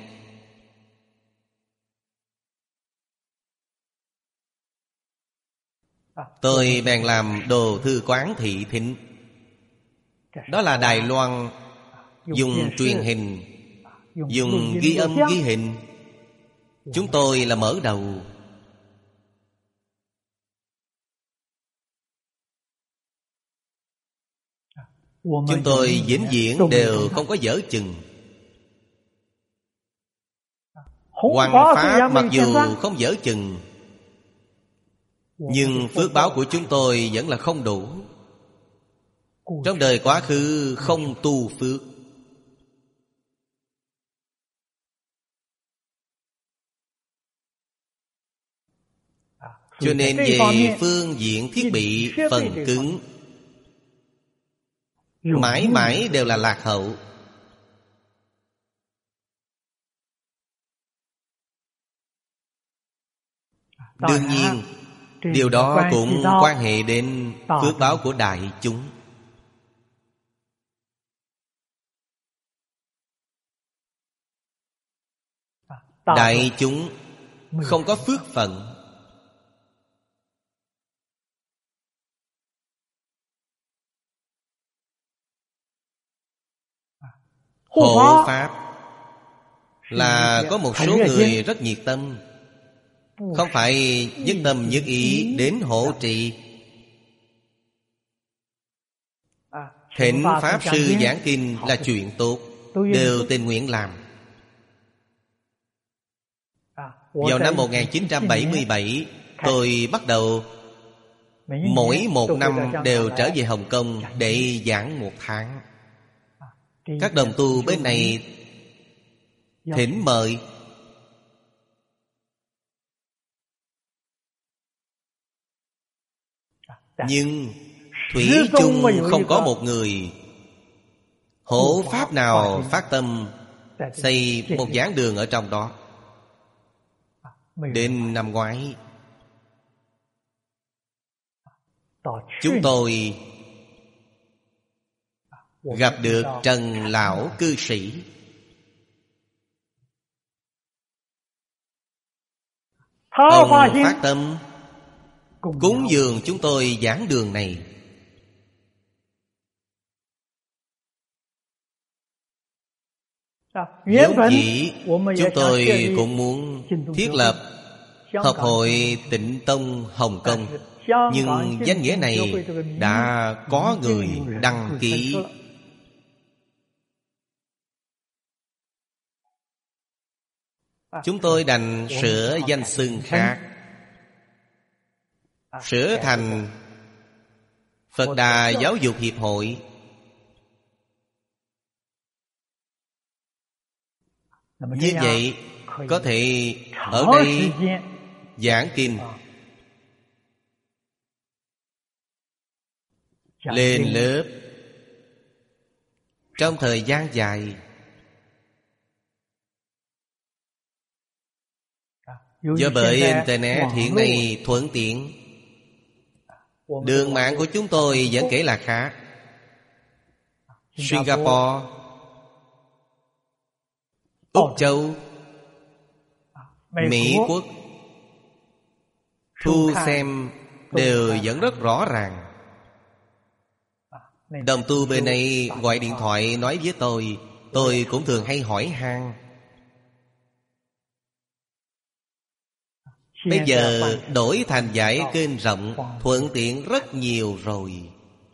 [SPEAKER 1] Tôi bèn làm Đồ Thư Quán thị thính. Đó là Đài Loan dùng truyền hình, dùng ghi âm ghi hình. Chúng tôi là mở đầu. Chúng tôi vĩnh viễn đều không có dở chừng. Hoằng pháp mặc dù không dở chừng, nhưng phước báo của chúng tôi vẫn là không đủ. Trong đời quá khứ không tu phước. Cho nên về phương diện thiết bị phần cứng mãi mãi đều là lạc hậu. Đương nhiên, điều đó cũng quan hệ đến phước báo của đại chúng. Đại chúng không có phước phận, hộ pháp là có một số người rất nhiệt tâm, không phải nhất tâm nhất ý đến hộ trì. Thỉnh Pháp Sư giảng kinh là chuyện tốt, đều tình nguyện làm. Vào năm một nghìn chín trăm bảy mươi bảy, tôi bắt đầu mỗi một năm đều trở về Hồng Kông để giảng một tháng. Các đồng tu bên này thỉnh mời. Nhưng thủy chung không có một người hộ pháp nào phát tâm xây một giảng đường ở trong đó. Đến năm ngoái, chúng tôi gặp được Trần Lão cư sĩ. Ông phát tâm cúng dường chúng tôi giảng đường này. Vốn dĩ chúng tôi cũng muốn thiết lập Học hội Tịnh Tông Hồng Kông, nhưng danh nghĩa này đã có người đăng ký. Chúng tôi đành sửa danh xưng khác, sửa thành Phật Đà Giáo dục Hiệp hội. Như vậy có thể ở đây giảng kinh, lên lớp trong thời gian dài. Do bởi Internet hiện nay thuận tiện, đường mạng của chúng tôi vẫn kể là khá. Singapore, Úc Châu, Mỹ Quốc thu xem đều vẫn rất rõ ràng. Đồng tu bên này gọi điện thoại nói với tôi, tôi cũng thường hay hỏi han. Bây giờ đổi thành giải kênh rộng, thuận tiện rất nhiều rồi.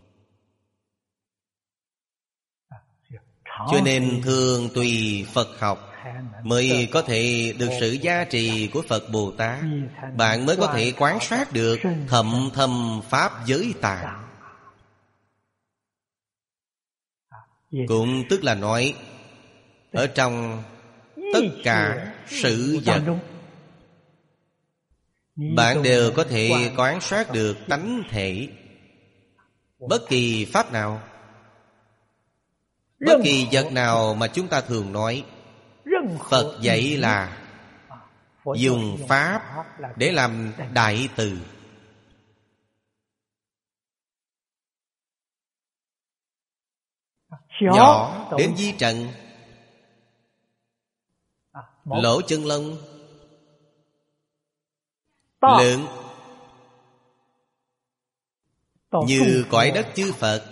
[SPEAKER 1] Cho nên thường tùy Phật học mới có thể được sự gia trì của Phật Bồ Tát. Bạn mới có thể quán sát được thậm thâm Pháp giới tạng. Cũng tức là nói, ở trong tất cả sự vật, bạn đều có thể quan sát được tánh thể. Bất kỳ pháp nào, bất kỳ vật nào mà chúng ta thường nói, Phật dạy là dùng pháp để làm đại từ. Nhỏ đến di trần, lỗ chân lông, lớn như cõi đất chư Phật.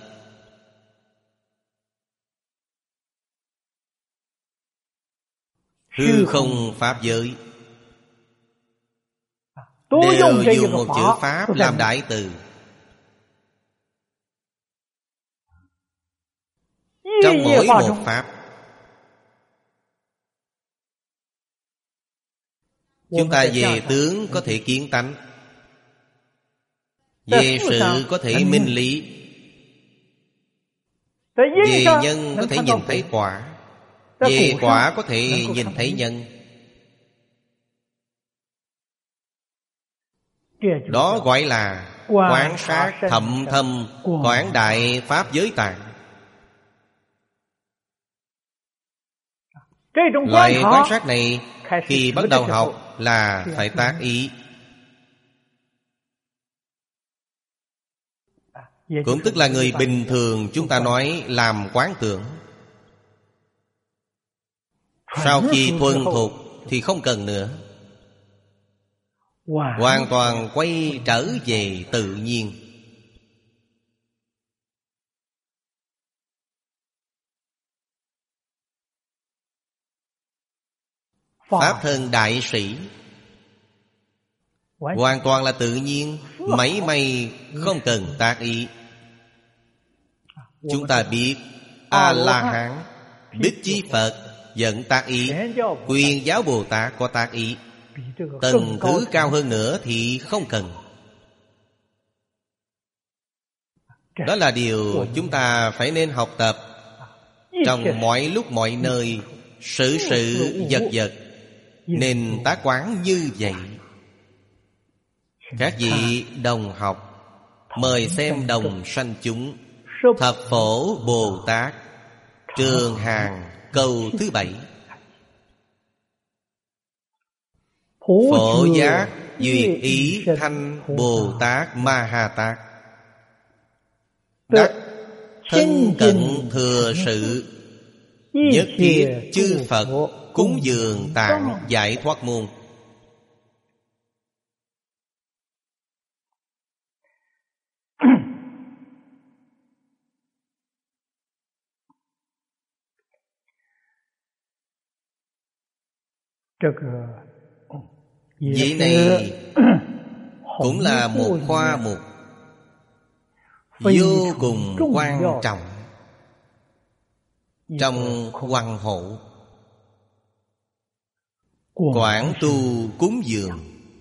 [SPEAKER 1] Hư không pháp giới đều dùng một chữ pháp làm đại từ. Trong mỗi một pháp, chúng ta về tướng có thể kiến tánh, về sự có thể minh lý, về nhân có thể nhìn thấy quả, về quả có thể nhìn thấy nhân. Đó gọi là quán sát thậm thâm quảng đại pháp giới tạng. Loại quan sát này khi bắt đầu học là phải tác ý. Cũng tức là người bình thường chúng ta nói làm quán tưởng. Sau khi thuần thục thì không cần nữa, hoàn toàn quay trở về tự nhiên. Pháp thân đại sĩ hoàn toàn là tự nhiên, mảy may không cần tác ý. Chúng ta biết A-la-hán, Bích Chi Phật dẫn tác ý, Quyền Giáo Bồ Tát có tác ý. Tầng thứ cao hơn nữa thì không cần. Đó là điều chúng ta phải nên học tập trong mọi lúc mọi nơi, sự sự vật vật nên tác quán như vậy. Các vị đồng học, mời xem đồng sanh chúng Thập Phổ Bồ Tát Trường Hàng câu thứ bảy. Phổ Giác Duyệt Ý Thanh Bồ Tát Ma Ha Tát, đắc thân cận thừa sự, nhất thiết chư Phật cúng dường tạng giải thoát môn. Vị này cũng là một khoa mục vô cùng quan trọng trong hoằng hộ quảng tu cúng dường.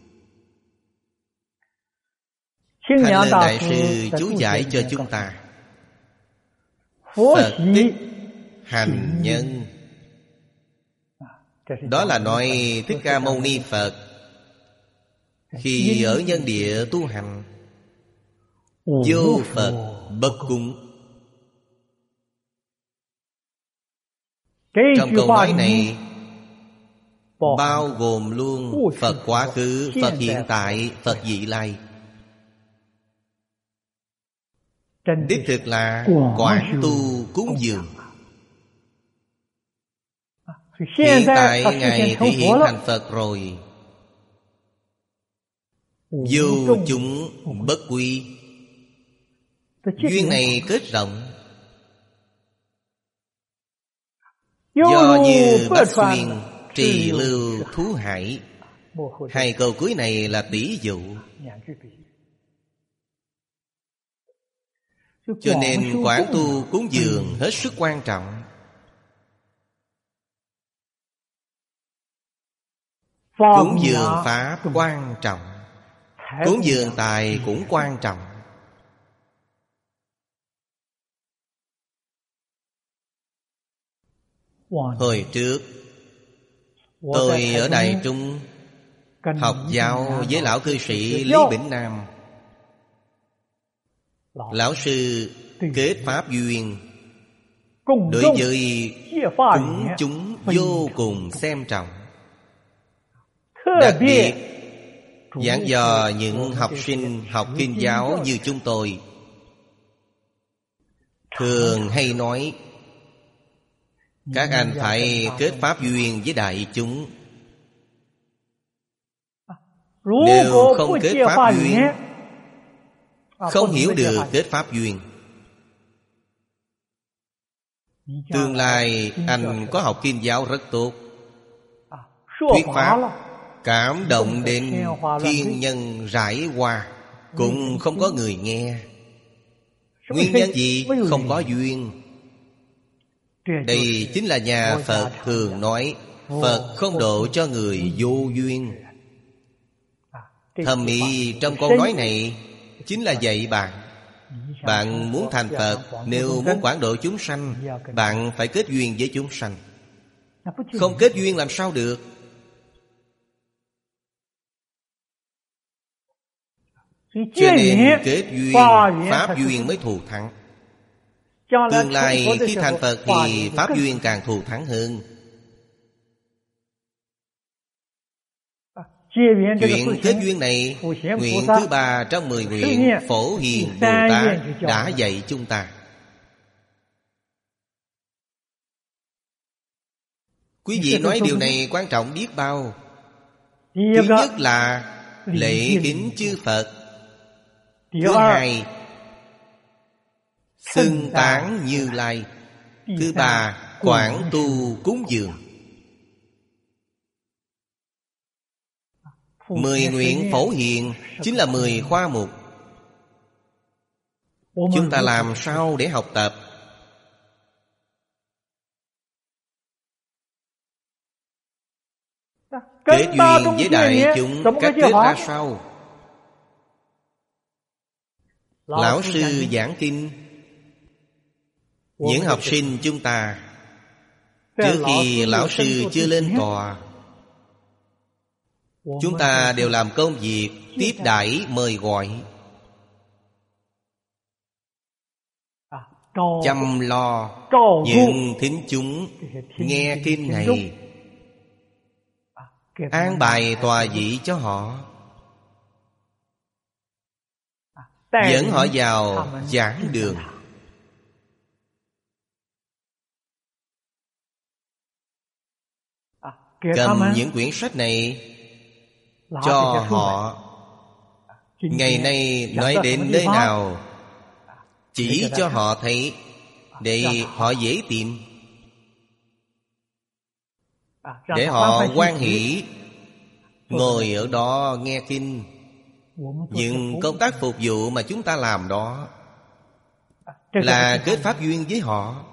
[SPEAKER 1] Thanh Lên Đại Sư chú giải cho chúng ta: Phật tích hành nhân. Đó là nói Thích Ca Mâu Ni Phật khi ở nhân địa tu hành, vô Phật bất cúng. Trong câu nói này bao gồm luôn Phật quá khứ, Phật hiện tại, Phật vị lai. Đích thực là quảng tu cúng dường. Hiện tại Ngài thể hiện thành Phật rồi, vô chúng bất quy. Duyên này kết rộng, do như Bách Xuyên trì lưu thú hải. Hai câu cuối này là tỷ dụ. Cho nên quán tu cúng dường hết sức quan trọng. Cúng dường pháp quan trọng, cúng dường tài cũng quan trọng. Hồi trước Tôi ở Đài Trung học giáo với lão cư sĩ Lý Bỉnh Nam. Lão sư kết pháp duyên đối với chúng chúng vô cùng xem trọng. Đặc biệt giảng dò những học sinh học kinh giáo như chúng tôi, thường hay nói các anh phải kết pháp duyên với đại chúng. Nếu không kết pháp duyên, không hiểu được kết pháp duyên, tương lai anh có học kinh giáo rất tốt, thuyết pháp cảm động đến thiên nhân rải hoa, cũng không có người nghe. Nguyên nhân gì? Không có duyên. Đây chính là nhà Phật thường nói Phật không độ cho người vô duyên. Thầm ý trong câu nói này chính là dạy bạn, bạn muốn thành Phật, nếu muốn quảng độ chúng sanh, bạn phải kết duyên với chúng sanh. Không kết duyên làm sao được? Cho nên kết duyên, pháp duyên mới thù thắng. Tương lai khi thành Phật thì pháp duyên càng thù thắng hơn. Chuyện kết duyên này, nguyện thứ ba trong mười nguyện Phổ Hiền Bồ Tát đã dạy chúng ta. Quý vị nói điều này quan trọng biết bao. Thứ nhất là lễ kính chư Phật. Thứ hai, xưng tán Như Lai. Thứ ba, quảng tu cúng dường. Mười nguyện Phổ Hiền chính là mười khoa mục. Chúng ta làm sao để học tập? Kết duyên với đại chúng cách kết ra sao? Lão sư giảng kinh, những học sinh chúng ta trước khi lão sư chưa lên tòa, chúng ta đều làm công việc tiếp đãi mời gọi, chăm lo những thính chúng nghe kinh này, an bài tòa vị cho họ, dẫn họ vào giảng đường. Cầm những quyển sách này cho họ. Ngày nay nói đến nơi nào, chỉ cho họ thấy, để họ dễ tìm, để họ hoan hỷ ngồi ở đó nghe kinh. Những công tác phục vụ mà chúng ta làm đó là kết pháp duyên với họ.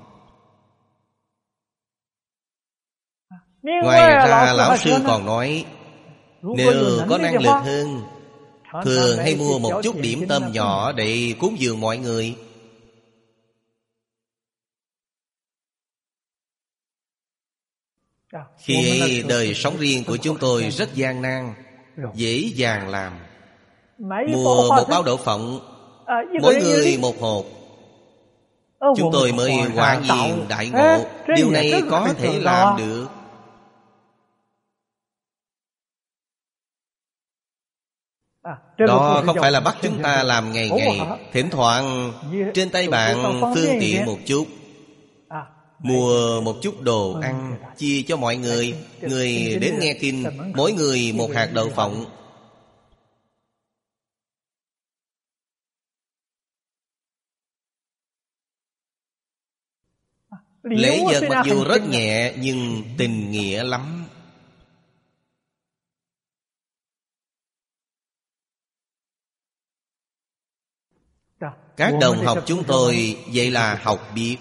[SPEAKER 1] Ngoài ra lão sư còn nói, nếu có năng lực hơn, thường hay mua một chút điểm tâm nhỏ để cúng dường mọi người. Khi đời sống riêng của chúng tôi rất gian nan, dễ dàng làm. Mua một bao đậu phộng, mỗi người một hộp, chúng tôi mới quả nhiên đại ngộ. Điều này có thể làm được. Đó không phải là bắt chúng ta làm ngày ngày. Thỉnh thoảng trên tay bạn phương tiện một chút, mua một chút đồ ăn chia cho mọi người. Người đến nghe kinh, mỗi người một hạt đậu phộng. Lễ vật mặc dù rất nhẹ nhưng tình nghĩa lắm. Các đồng học chúng tôi vậy là học biết.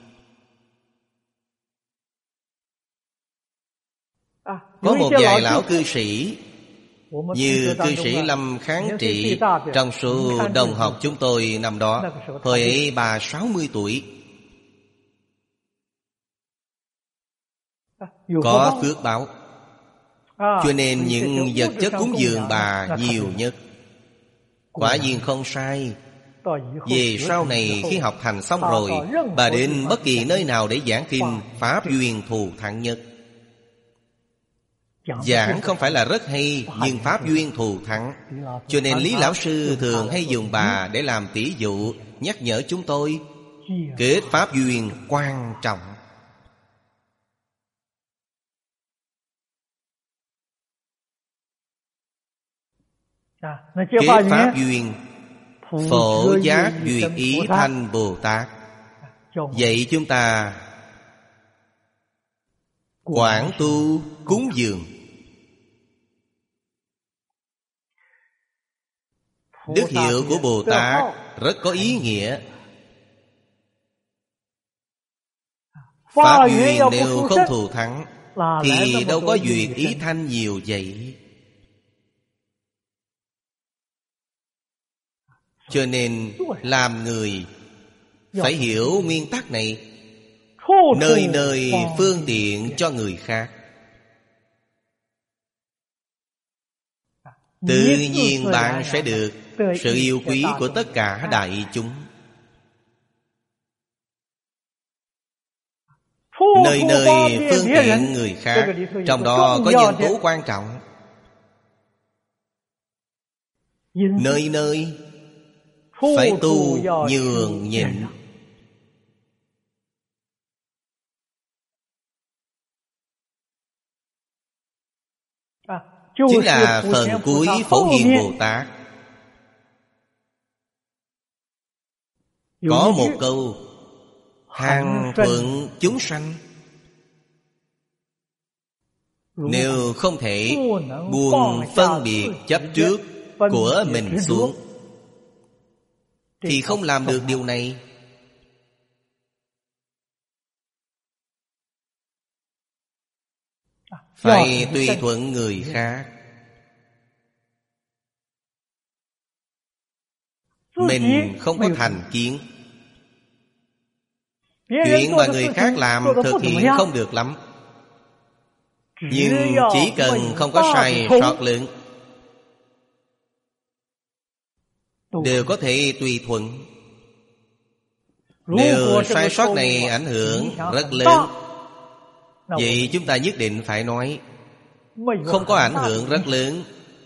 [SPEAKER 1] Có một vài lão cư sĩ, như cư sĩ Lâm Kháng Trị, trong số đồng học chúng tôi năm đó, thời ấy bà sáu mươi tuổi, có phước báo. Cho nên những vật chất cúng dường bà nhiều nhất. Quả nhiên không sai. Về sau này khi học thành xong rồi, bà đến bất kỳ nơi nào để giảng kinh, pháp duyên thù thắng nhất. Giảng không phải là rất hay, nhưng pháp duyên thù thắng. Cho nên Lý Lão Sư thường hay dùng bà để làm tỷ dụ, nhắc nhở chúng tôi kết pháp duyên quan trọng. Kết pháp duyên, phổ giác duyệt ý thanh Bồ Tát. Vậy chúng ta quảng tu cúng dường. Đức hiệu của Bồ Tát rất có ý nghĩa. Pháp duyên nếu không thù thắng thì đâu có duyệt ý thanh nhiều vậy. Cho nên làm người phải hiểu nguyên tắc này. Nơi nơi phương tiện cho người khác, tự nhiên bạn sẽ được sự yêu quý của tất cả đại chúng. Nơi nơi phương tiện người khác, trong đó có nhân tố quan trọng. Nơi nơi phải tu nhường nhịn. Chính là phần cuối Phổ Hiền Bồ Tát. Có một câu: hàng thuận chúng sanh. Nếu không thể buông phân biệt chấp trước của mình xuống thì không làm được điều này. Phải tùy thuận người khác. Mình không có thành kiến. Chuyện mà người khác làm thực hiện không được lắm, nhưng chỉ cần không có sai sót lớn, đều có thể tùy thuận. Nếu sai sót này ảnh hưởng rất lớn, vậy chúng ta nhất định phải nói không có ảnh hưởng rất lớn,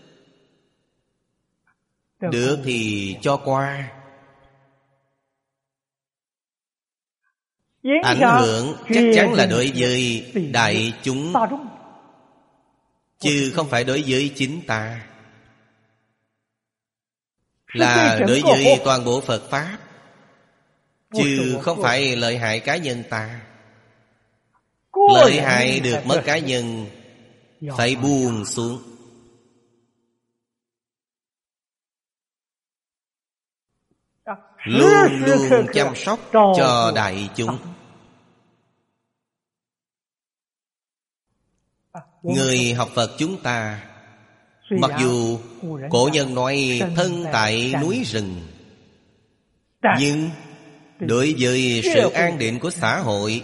[SPEAKER 1] được thì cho qua. Ảnh hưởng chắc chắn là đối với đại chúng, chứ không phải đối với chính ta. Là đối với toàn bộ Phật Pháp, chứ không phải lợi hại cá nhân ta. Lợi hại được mất cá nhân phải buông xuống. Luôn luôn chăm sóc cho đại chúng. Người học Phật chúng ta, mặc dù cổ nhân nói thân tại núi rừng, nhưng đối với sự an định của xã hội,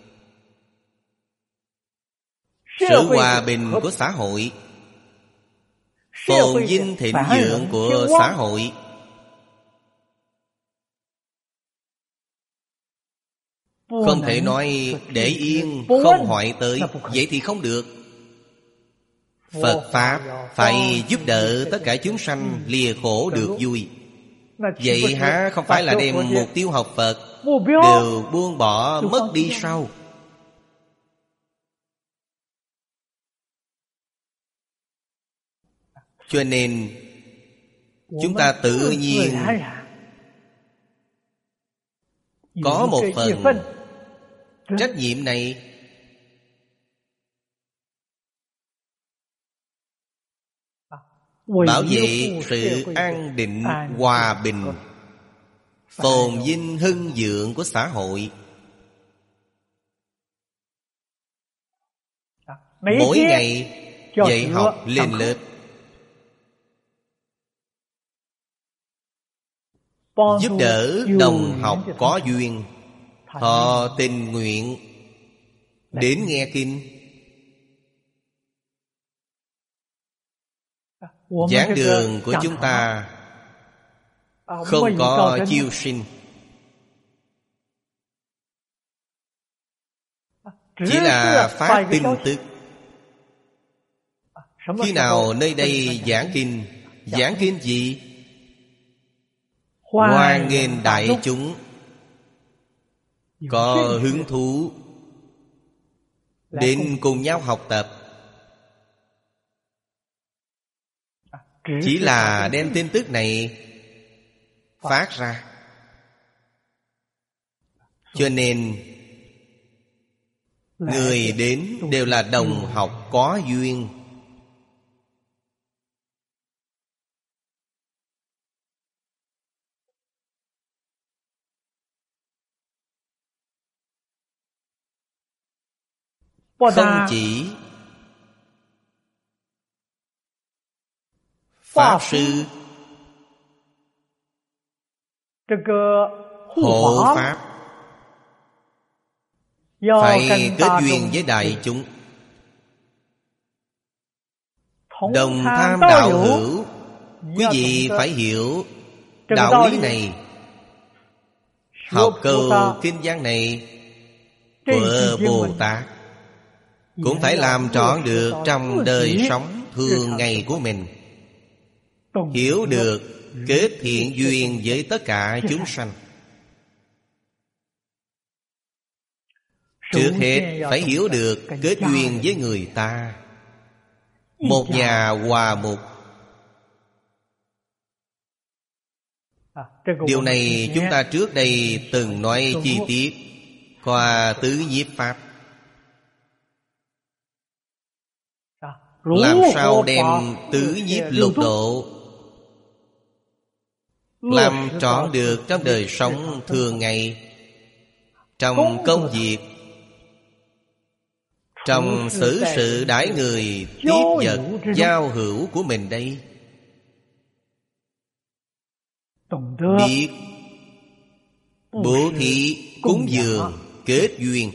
[SPEAKER 1] sự hòa bình của xã hội, phồn vinh thịnh vượng của xã hội, không thể nói để yên không hoại tới. Vậy thì không được. Phật Pháp phải giúp đỡ tất cả chúng sanh lìa khổ được vui. Vậy há không phải là đem mục tiêu học Phật đều buông bỏ mất đi sao? Cho nên chúng ta tự nhiên có một phần trách nhiệm này. Bảo vệ sự an định, hòa bình, phồn vinh hưng vượng của xã hội. Mỗi ngày dạy học lên lớp, giúp đỡ đồng học có duyên, họ tình nguyện đến nghe kinh. Giảng đường của chúng ta không có chiêu sinh, chỉ là phát tin tức. Khi nào nơi đây giảng kinh? Giảng kinh gì? Hoan nghênh đại chúng có hứng thú đến cùng nhau học tập. Chỉ là đem tin tức này phát ra. Cho nên người đến đều là đồng học có duyên. Không chỉ Pháp Sư hộ Pháp phải kết duyên với đại chúng, đồng tham đạo hữu. Quý vị phải hiểu đạo lý này. Học câu kinh văn này của Bồ Tát cũng phải làm trọn được trong đời sống thường ngày của mình. Hiểu được kết thiện duyên với tất cả chúng sanh. Trước hết phải hiểu được kết duyên với người ta. Một nhà hòa mục. Điều này chúng ta trước đây từng nói chi tiết qua tứ nhiếp pháp. Làm sao đem tứ nhiếp lục độ làm trọn được trong đời sống thường ngày, trong công việc, trong xử sự đãi người, tiếp vật, giao hữu của mình đây. Biết bố thí, cúng dường, kết duyên.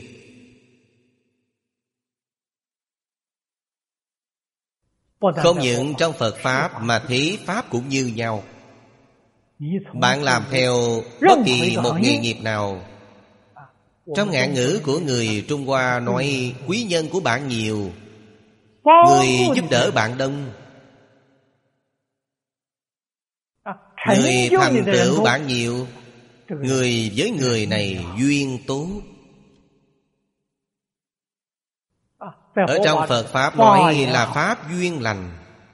[SPEAKER 1] Không những trong Phật Pháp mà thế Pháp cũng như nhau. Bạn làm theo bất kỳ một nghề nghiệp nào. Trong ngạn ngữ của người Trung Hoa nói quý nhân của bạn nhiều, người giúp đỡ bạn đông. Người thành tựu bạn nhiều, người với người này duyên tốt. Ở trong Phật Pháp nói là Pháp duyên lành.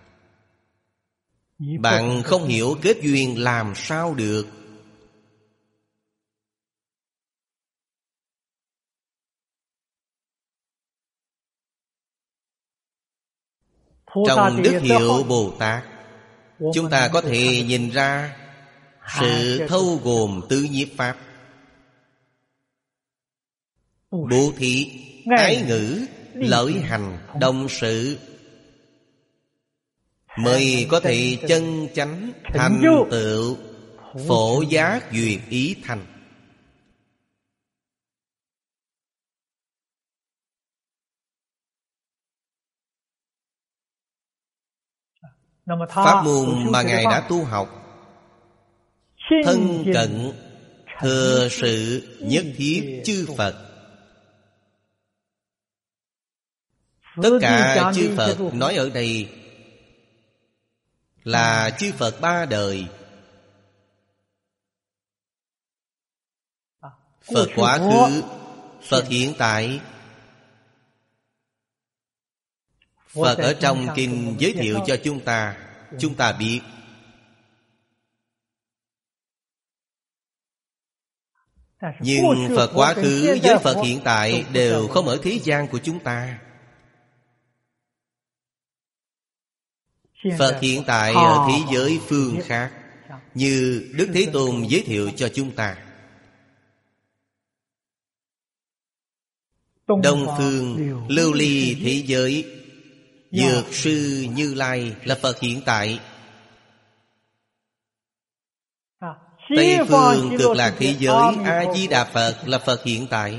[SPEAKER 1] Bạn không hiểu kết duyên làm sao được. Trong đức hiệu Bồ Tát, chúng ta có thể nhìn ra sự thâu gồm tứ nhiếp pháp. Bố thí, ái ngữ, lợi hành, đồng sự, mới có thể chân chánh thành tựu phổ giác duyệt ý thành. Pháp môn mà Ngài đã tu học, thân cận thừa sự nhất thiết chư Phật. Tất cả chư Phật nói ở đây là chư Phật ba đời. Phật quá khứ, Phật hiện tại. Phật ở trong kinh giới thiệu cho chúng ta, chúng ta biết. Nhưng Phật quá khứ với Phật hiện tại đều không ở thế gian của chúng ta. Phật hiện tại ở thế giới phương khác, như Đức Thế Tôn giới thiệu cho chúng ta. Đông phương lưu ly thế giới, Dược sư Như Lai là Phật hiện tại. Tây phương Cực Lạc thế giới A Di Đà Phật là Phật hiện tại.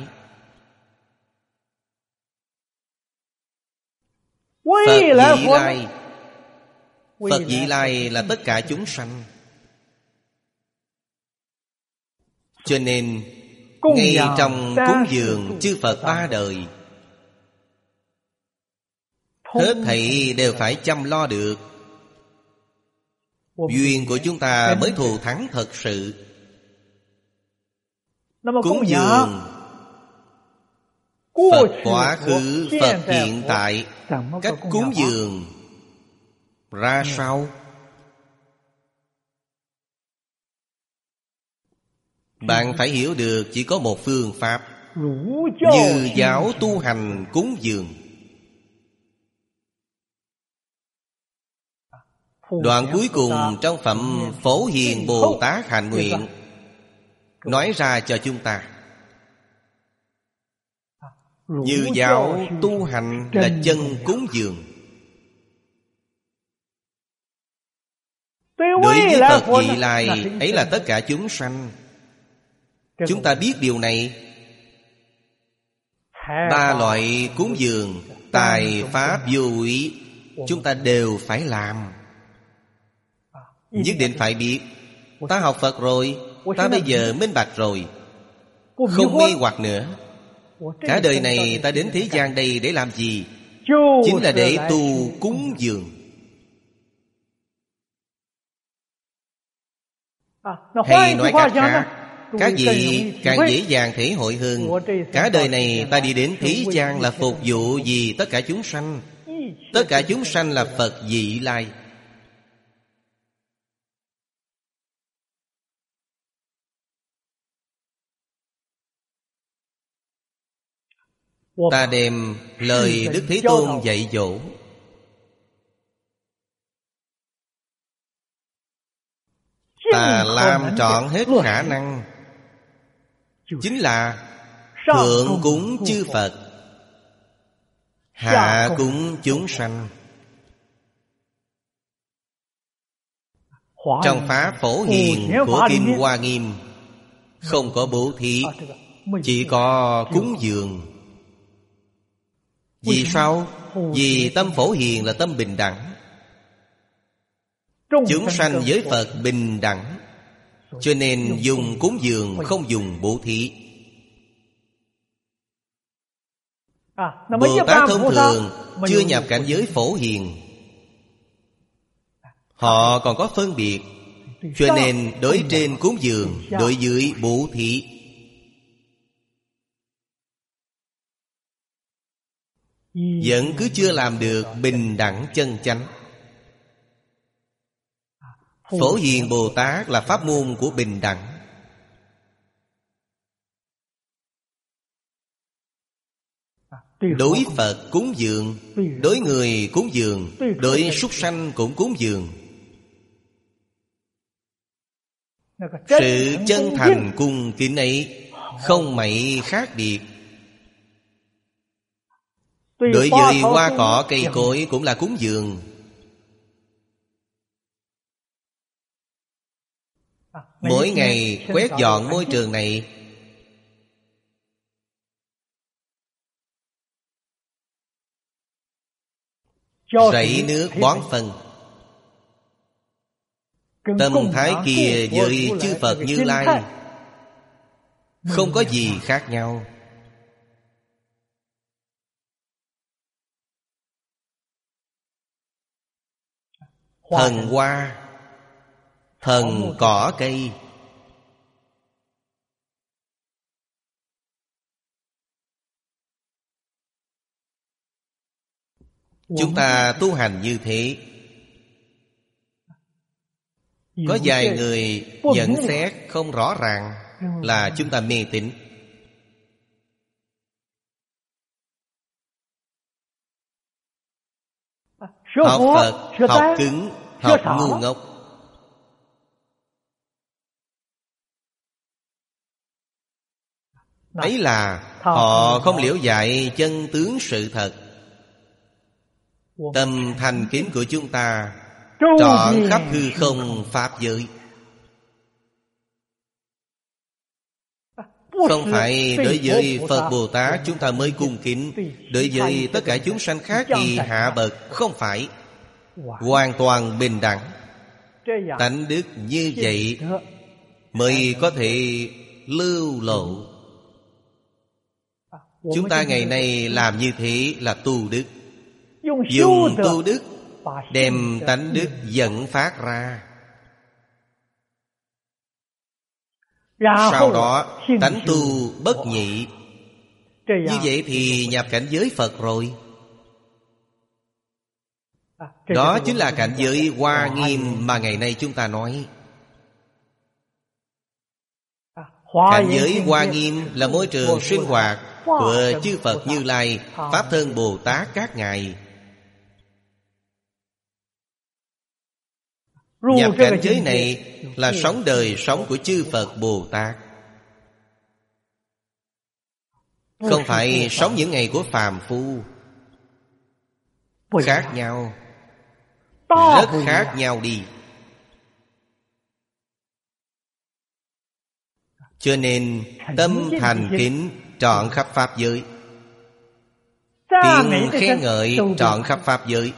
[SPEAKER 1] Phật Vị Lai Phật vị lai là tất cả chúng sanh. Cho nên ngay trong cúng dường chư Phật ba đời, hết thảy đều phải chăm lo được. Duyên của chúng ta mới thù thắng thật sự. Cúng dường Phật quá khứ, Phật hiện tại, cách cúng dường ra sao? Bạn phải hiểu được chỉ có một phương pháp: Như giáo tu hành cúng dường. Đoạn cuối cùng trong phẩm Phổ Hiền Bồ Tát Hạnh Nguyện nói ra cho chúng ta: Như giáo tu hành là chân cúng dường. Đối với Phật vị lai ấy là tất cả chúng sanh. Chúng ta biết điều này. Ba loại cúng dường, tài pháp vô úy, chúng ta đều phải làm. Nhất định phải biết. Ta học Phật rồi, ta bây giờ minh bạch rồi, không mê hoặc nữa. Cả đời này ta đến thế gian đây để làm gì? Chính là để tu cúng dường. Hay nói cách khác, các vị càng dễ dàng thể hội hơn. Cả đời này ta đi đến thế gian là phục vụ vì tất cả chúng sanh. Tất cả chúng sanh là Phật vị lai. Ta đem lời Đức Thế Tôn dạy dỗ, ta làm trọn hết khả năng, chính là thượng cúng chư Phật, hạ cúng chúng sanh. Trong Pháp Phổ Hiền của Kinh Hoa Nghiêm không có bố thí, chỉ có cúng dường. Vì sao? Vì tâm Phổ Hiền là tâm bình đẳng. Chúng sanh với Phật bình đẳng, cho nên dùng cúng dường, không dùng bố thí. Bồ Tát thông thường chưa nhập cảnh giới Phổ Hiền, họ còn có phân biệt, cho nên đối trên cúng dường, đối dưới bố thí. Vẫn cứ chưa làm được bình đẳng chân chánh. Phổ Hiền Bồ Tát là pháp môn của bình đẳng. Đối Phật cúng dường, đối người cúng dường, đối súc sanh cũng cúng dường. Sự chân thành cung kính ấy không mảy khác biệt. Đối với hoa cỏ cây cối cũng là cúng dường. Mỗi ngày quét dọn môi trường này, rảy nước bón phân, tâm thái kia với chư Phật Như Lai không có gì khác nhau. Thần hoa, thần cỏ cây, chúng ta tu hành như thế. Có vài người nhận xét không rõ ràng là chúng ta mê tín. Học Phật, học cứng, học ngu ngốc. Ấy là họ không liễu giải chân tướng sự thật. Tâm thành kính của chúng ta trọn khắp hư không pháp giới. Không phải đối với Phật Bồ Tát chúng ta mới cung kính, đối với tất cả chúng sanh khác thì hạ bậc. Không phải. hoàn toàn bình đẳng. Tánh đức như vậy mới có thể lưu lộ. Chúng ta ngày nay làm như thế là tu đức. Dùng tu đức đem tánh đức dẫn phát ra. Sau đó tánh tu bất nhị. Như vậy thì nhập cảnh giới Phật rồi. Đó chính là cảnh giới Hoa Nghiêm mà ngày nay chúng ta nói. Cảnh giới Hoa Nghiêm là môi trường sinh hoạt của chư Phật Như Lai, Pháp Thân Bồ Tát các ngài. Nhập cảnh giới này là sống đời sống của chư Phật Bồ Tát, không phải sống những ngày của phàm phu. Khác nhau, rất khác nhau đi. Cho nên tâm thành kính trọn khắp pháp giới, tiếng khen ngợi trọn khắp pháp giới,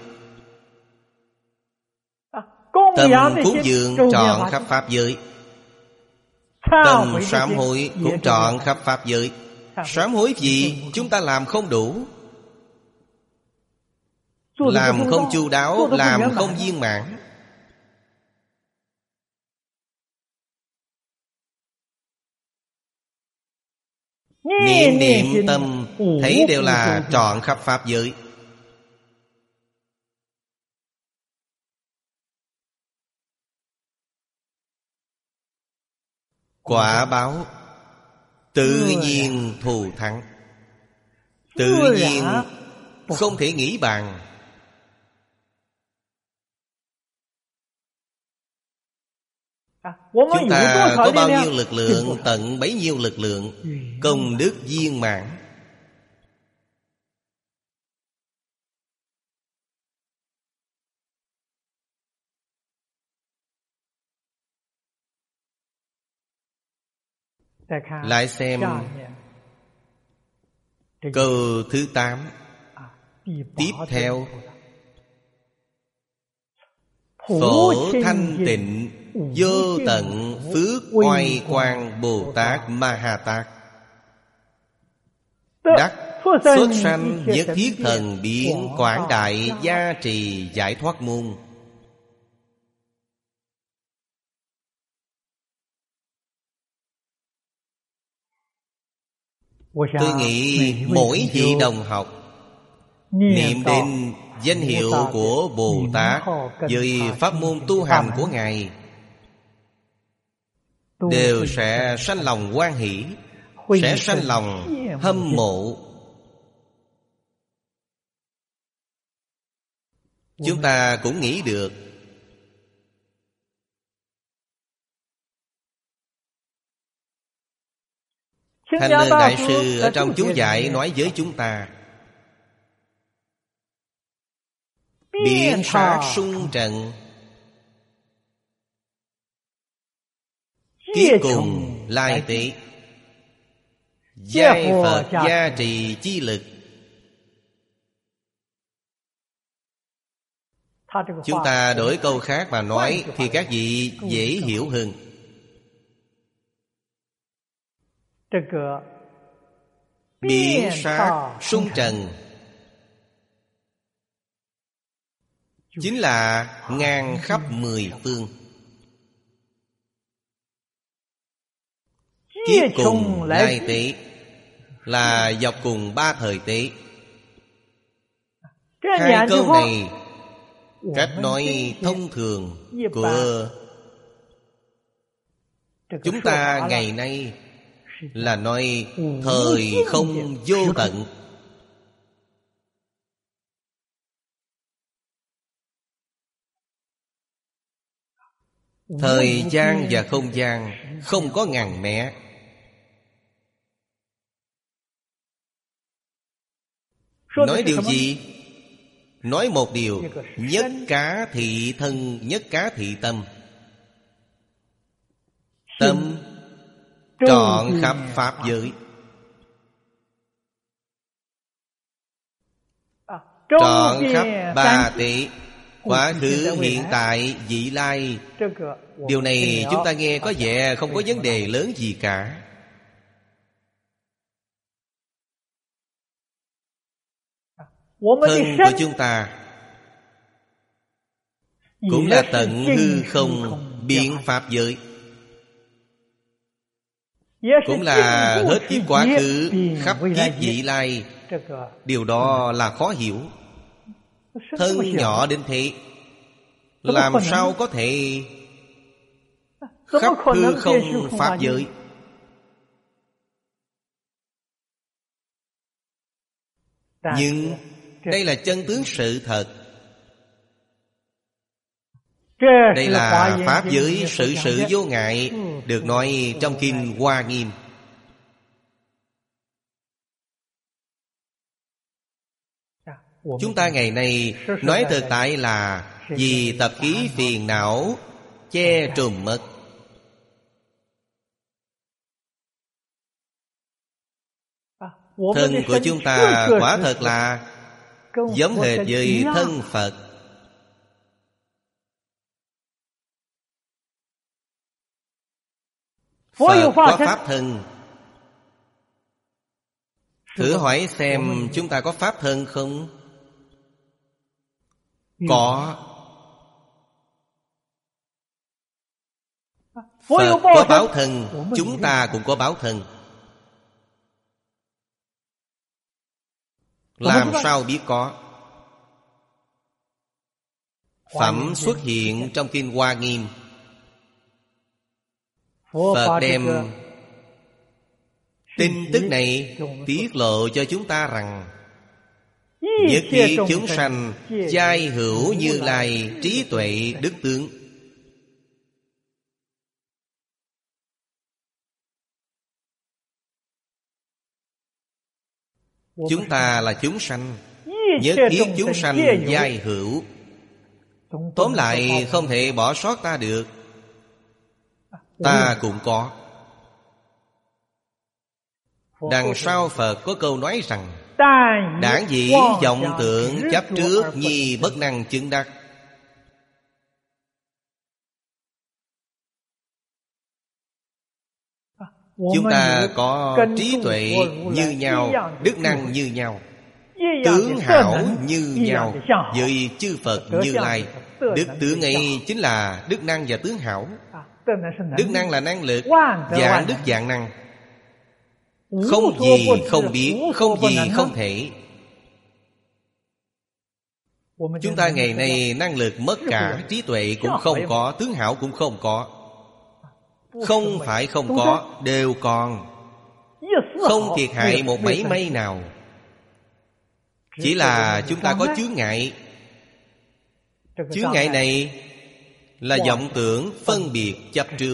[SPEAKER 1] tâm cúng dường trọn khắp pháp giới, tâm sám hối cũng trọn khắp pháp giới. Sám hối gì chúng ta làm không đủ, làm không chu đáo, làm không viên mãn. Niệm niệm tâm thấy đều là trọn khắp pháp giới. Quả báo tự nhiên thù thắng, tự nhiên không thể nghĩ bàn. Chúng ta có bao nhiêu lực lượng, tận bấy nhiêu lực lượng, công đức viên mãn. Lại xem câu thứ tám tiếp theo. Phổ thanh tịnh vô tận phước oai quang Bồ Tát Ma Ha Tát, đắc xuất sanh nhất thiết thần biến quảng đại gia trì giải thoát môn. Tôi nghĩ mỗi vị đồng học niệm đến danh hiệu của Bồ Tát với pháp môn tu hành của Ngài đều sẽ sanh lòng hoan hỷ, sẽ sanh lòng hâm mộ. Chúng ta cũng nghĩ được Thanh Lương Đại Sư ở trong chú giải nói với chúng ta: biển sát sung trận, kiếp cùng lai tế, giai Phật gia trì chi lực. Chúng ta đổi câu khác mà nói thì các vị dễ hiểu hơn. Biển sát sung trần chính là ngang khắp mười phương. Kiếp cùng lai tế là dọc cùng ba thời tế. Hai câu này cách nói thông thường của chúng ta ngày nay là nói thời không vô tận. Thời gian và không gian không có ngăn mẽ. Nói điều gì? Nói một điều: nhất cá thị thân, nhất cá thị tâm. Tâm trọn khắp pháp giới, trọn khắp ba tế quá khứ, hiện tại, vị lai. Điều này chúng ta nghe có vẻ không có vấn đề lớn gì cả. Thân của chúng ta cũng là tận hư không biến pháp giới, cũng là hết kiếp quá khứ, khắp kiếp vị lai. Điều đó là khó hiểu. Thân nhỏ đến thế, làm sao có thể khắp hư không pháp giới? Nhưng đây là chân tướng sự thật. Đây là pháp giới sự sự vô ngại, được nói trong kinh Hoa Nghiêm. Chúng ta ngày nay nói thực tại là vì tập khí phiền não che trùm mất. Thân của chúng ta quả thật là giống hệt với thân Phật. Phật có pháp thân. Thử hỏi xem chúng ta có pháp thân không? Có. Phật có báo thân, chúng ta cũng có báo thân. Làm sao biết có? Phẩm xuất hiện trong kinh Hoa Nghiêm. Phật đem tin tức này tiết lộ cho chúng ta rằng nhất thiết chúng sanh giai hữu Như Lai trí tuệ đức tướng. Chúng ta là chúng sanh, nhất thiết chúng sanh giai hữu. Tóm lại không thể bỏ sót ta được. Ta cũng có. Đằng sau Phật có câu nói rằng: đảng dĩ vọng tưởng chấp trước, nhi bất năng chứng đắc. Chúng ta có trí tuệ như nhau, đức năng như nhau, tướng hảo như nhau với chư Phật Như Lai. Đức tướng ấy chính là đức năng và tướng hảo. Đức năng là năng lực, dạng đức dạng năng. Không gì không biết, không gì không thể. Chúng ta ngày nay năng lực mất cả, trí tuệ cũng không có, tướng hảo cũng không có. Không phải không có, đều còn. Không thiệt hại một mảy may nào. Chỉ là chúng ta có chướng ngại. Chướng ngại này là vọng tưởng phân biệt chấp trước.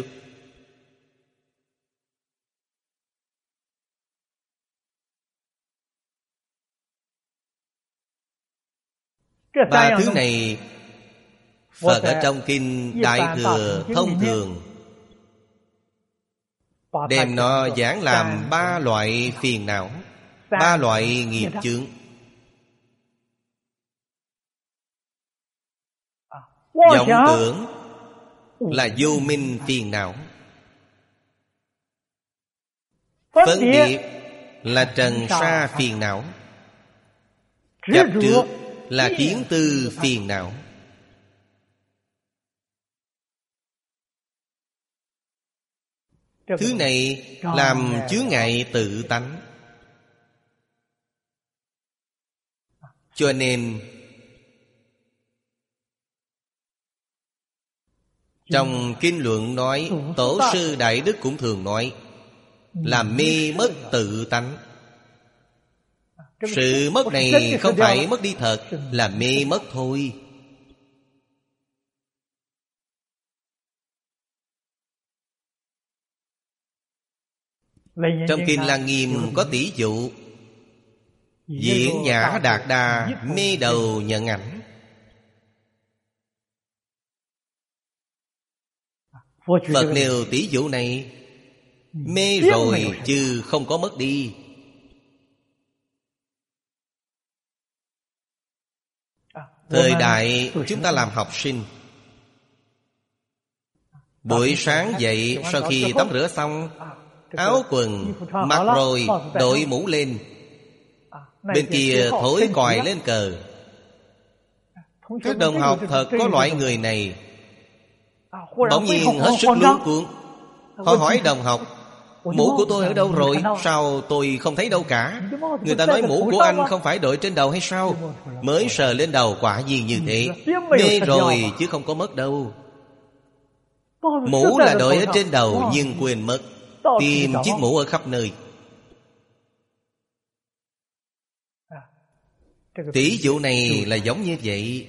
[SPEAKER 1] Ba thứ này Phật ở trong kinh Đại Thừa thông thường đem nó giảng làm ba loại phiền não, ba loại nghiệp chướng. Vọng tưởng là vô minh phiền não. Phân biệt là trần sa phiền não. Chấp trước là kiến tư phiền não. Thứ này làm chướng ngại tự tánh. Cho nên trong kinh luận nói, Tổ sư Đại Đức cũng thường nói, làm mê mất tự tánh. Sự mất này không phải mất đi thật, là mê mất thôi. Trong kinh Lăng Nghiêm có tỷ dụ: Diễn Nhã Đạt Đa mê đầu nhận ảnh. Phật nêu tỷ dụ này, mê rồi chứ không có mất đi. Thời đại chúng ta làm học sinh, buổi sáng dậy sau khi tắm rửa xong, áo quần mặc rồi, đội mũ lên, bên kia thổi còi lên cờ. Các đồng học thật có loại người này. Bỗng nhiên hết sức luống cuống. Họ hỏi đồng học: mũ của tôi ở đâu rồi? Sao tôi không thấy đâu cả? Người ta nói mũ của anh không phải đội trên đầu hay sao? Mới sờ lên đầu quả nhiên như thế. Mê rồi chứ không có mất đâu. Mũ là đội ở trên đầu nhưng quên mất, tìm chiếc mũ ở khắp nơi. Tỷ dụ này là giống như vậy.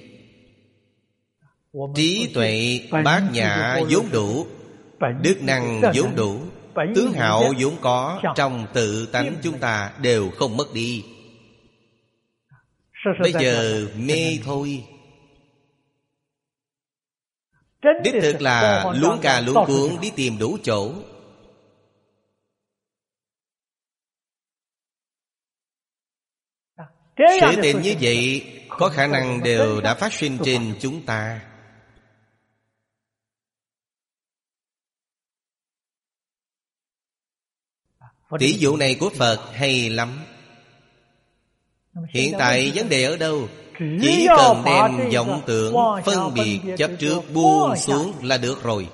[SPEAKER 1] Trí tuệ bát nhã vốn đủ, đức năng vốn đủ, tướng hảo vốn có trong tự tánh chúng ta đều không mất đi. Bây giờ mê thôi. Đích thực là luống cà luống cuống đi tìm đủ chỗ. Sự tình như vậy có khả năng đều đã phát sinh trên chúng ta. Tỷ dụ này của Phật hay lắm. Hiện tại vấn đề ở đâu? Chỉ cần đem vọng tưởng phân biệt chấp trước buông xuống là được rồi.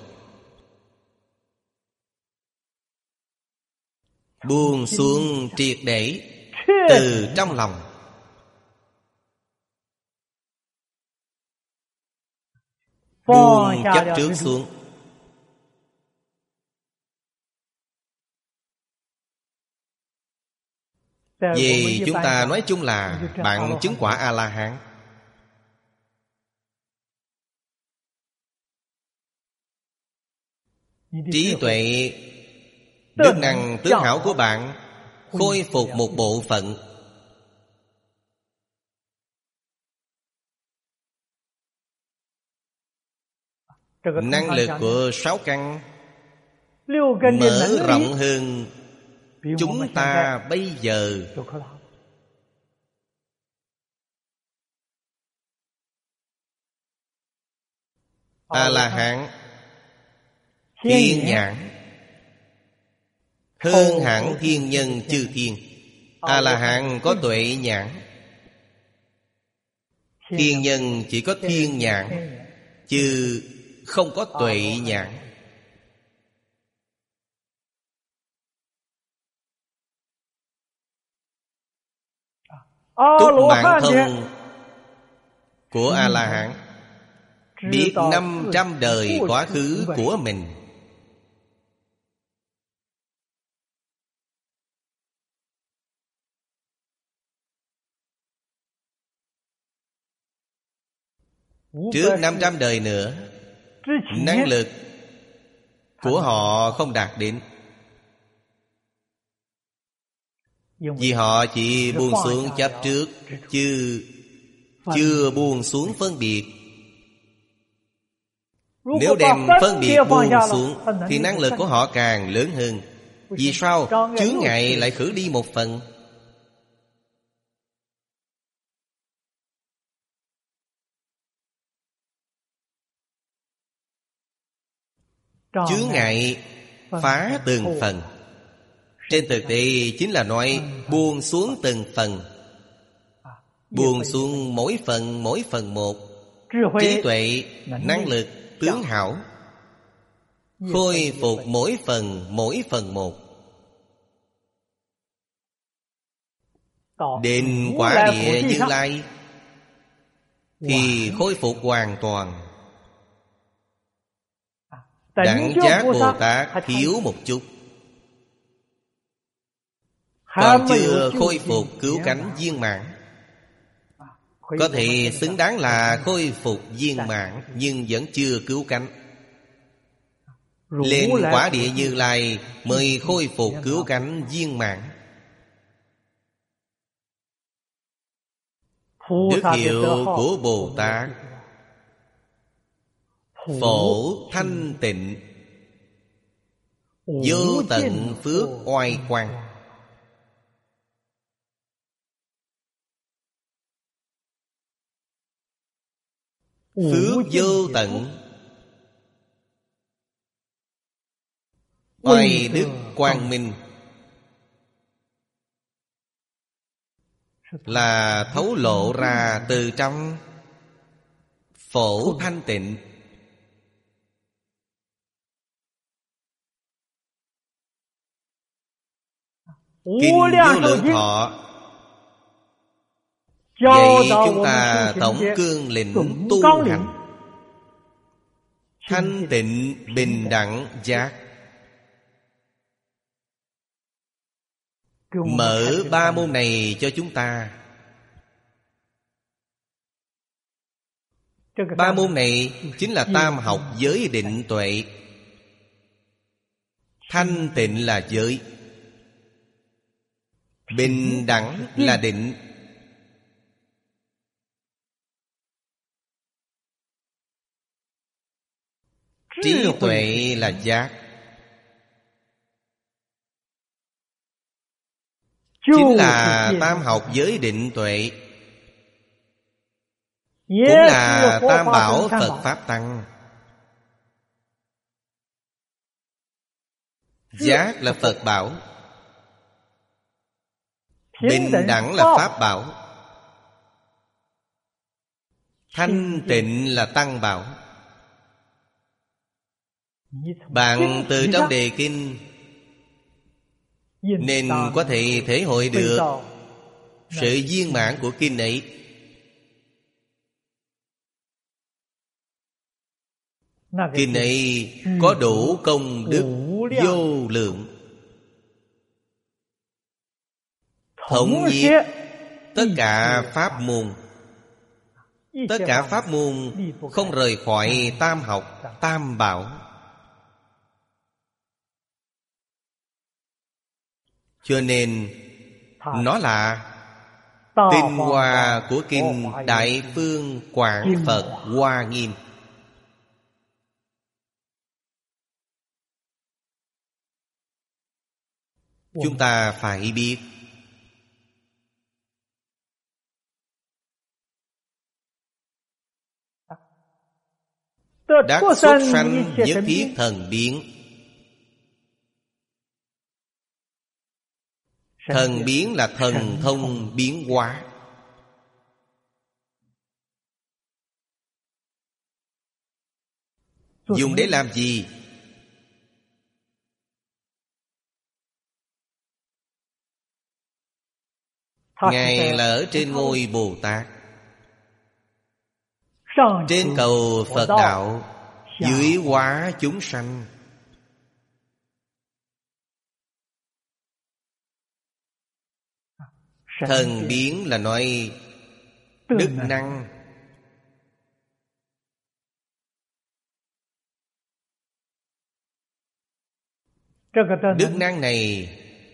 [SPEAKER 1] Buông xuống triệt để từ trong lòng. Buông chấp trước xuống. Vì chúng ta nói chung là bạn chứng quả A-la-hán. Trí tuệ, đức năng tướng hảo của bạn khôi phục một bộ phận. Năng lực của sáu căn mở rộng hơn chúng ta bây giờ. A-la-hán thiên nhãn hơn hẳn thiên nhân chư thiên. A-la-hán có tuệ nhãn, thiên nhân chỉ có thiên nhãn chứ không có tuệ nhãn. Túc mạng thông của A-la-hán biết năm trăm đời quá khứ của mình. Trước năm trăm đời nữa, năng lực của họ không đạt đến. Vì họ chỉ buông xuống chấp trước, chứ chưa buông xuống phân biệt. Nếu đem phân biệt buông xuống thì năng lực của họ càng lớn hơn. Vì sao? Chướng ngại lại khử đi một phần. Chướng ngại phá từng phần. Trên thực tế chính là nói buông xuống từng phần. Buông xuống mỗi phần mỗi phần một. Trí tuệ, năng lực, tướng hảo khôi phục mỗi phần mỗi phần một. Đến quả địa Như Lai thì khôi phục hoàn toàn. Đẳng giác Bồ Tát thiếu một chút, còn chưa khôi phục cứu cánh viên mãn. Có thể xứng đáng là khôi phục viên mãn, nhưng vẫn chưa cứu cánh. Lên quả địa Như Lai mới khôi phục cứu cánh viên mãn. Đức hiệu của Bồ Tát phổ thanh tịnh, vô tận phước oai quang. phước vô tận, oai đức quang minh, là thấu lộ ra từ trong phổ thanh tịnh. Kinh Vô Lượng Thọ dạy chúng ta tổng cương lĩnh tu hành thanh tịnh bình đẳng giác. Mở ba môn này cho chúng ta. Ba môn này chính là tam học giới định tuệ. Thanh tịnh là giới, bình đẳng là định, trí tuệ là giác. Chính là tam học giới định tuệ, cũng là tam bảo Phật Pháp Tăng. Giác là Phật bảo, bình đẳng là Pháp bảo, thanh tịnh là Tăng bảo. Bạn từ trong đề kinh nên có thể thể hội được sự viên mãn của kinh ấy. Kinh ấy có đủ công đức vô lượng, thống nhiếp tất cả pháp môn. Tất cả pháp môn không rời khỏi tam học tam bảo. Cho nên nó là tinh hoa của kinh Đại Phương Quảng Phật Hoa Nghiêm. Chúng ta phải biết đắc xuất sanh nhất thiết thần biến. Thần biến là thần thông biến hóa. Dùng để làm gì? Ngài là ở trên ngôi Bồ Tát, trên cầu Phật đạo, dưới hóa chúng sanh. Thần biến là nói đức năng. Đức năng này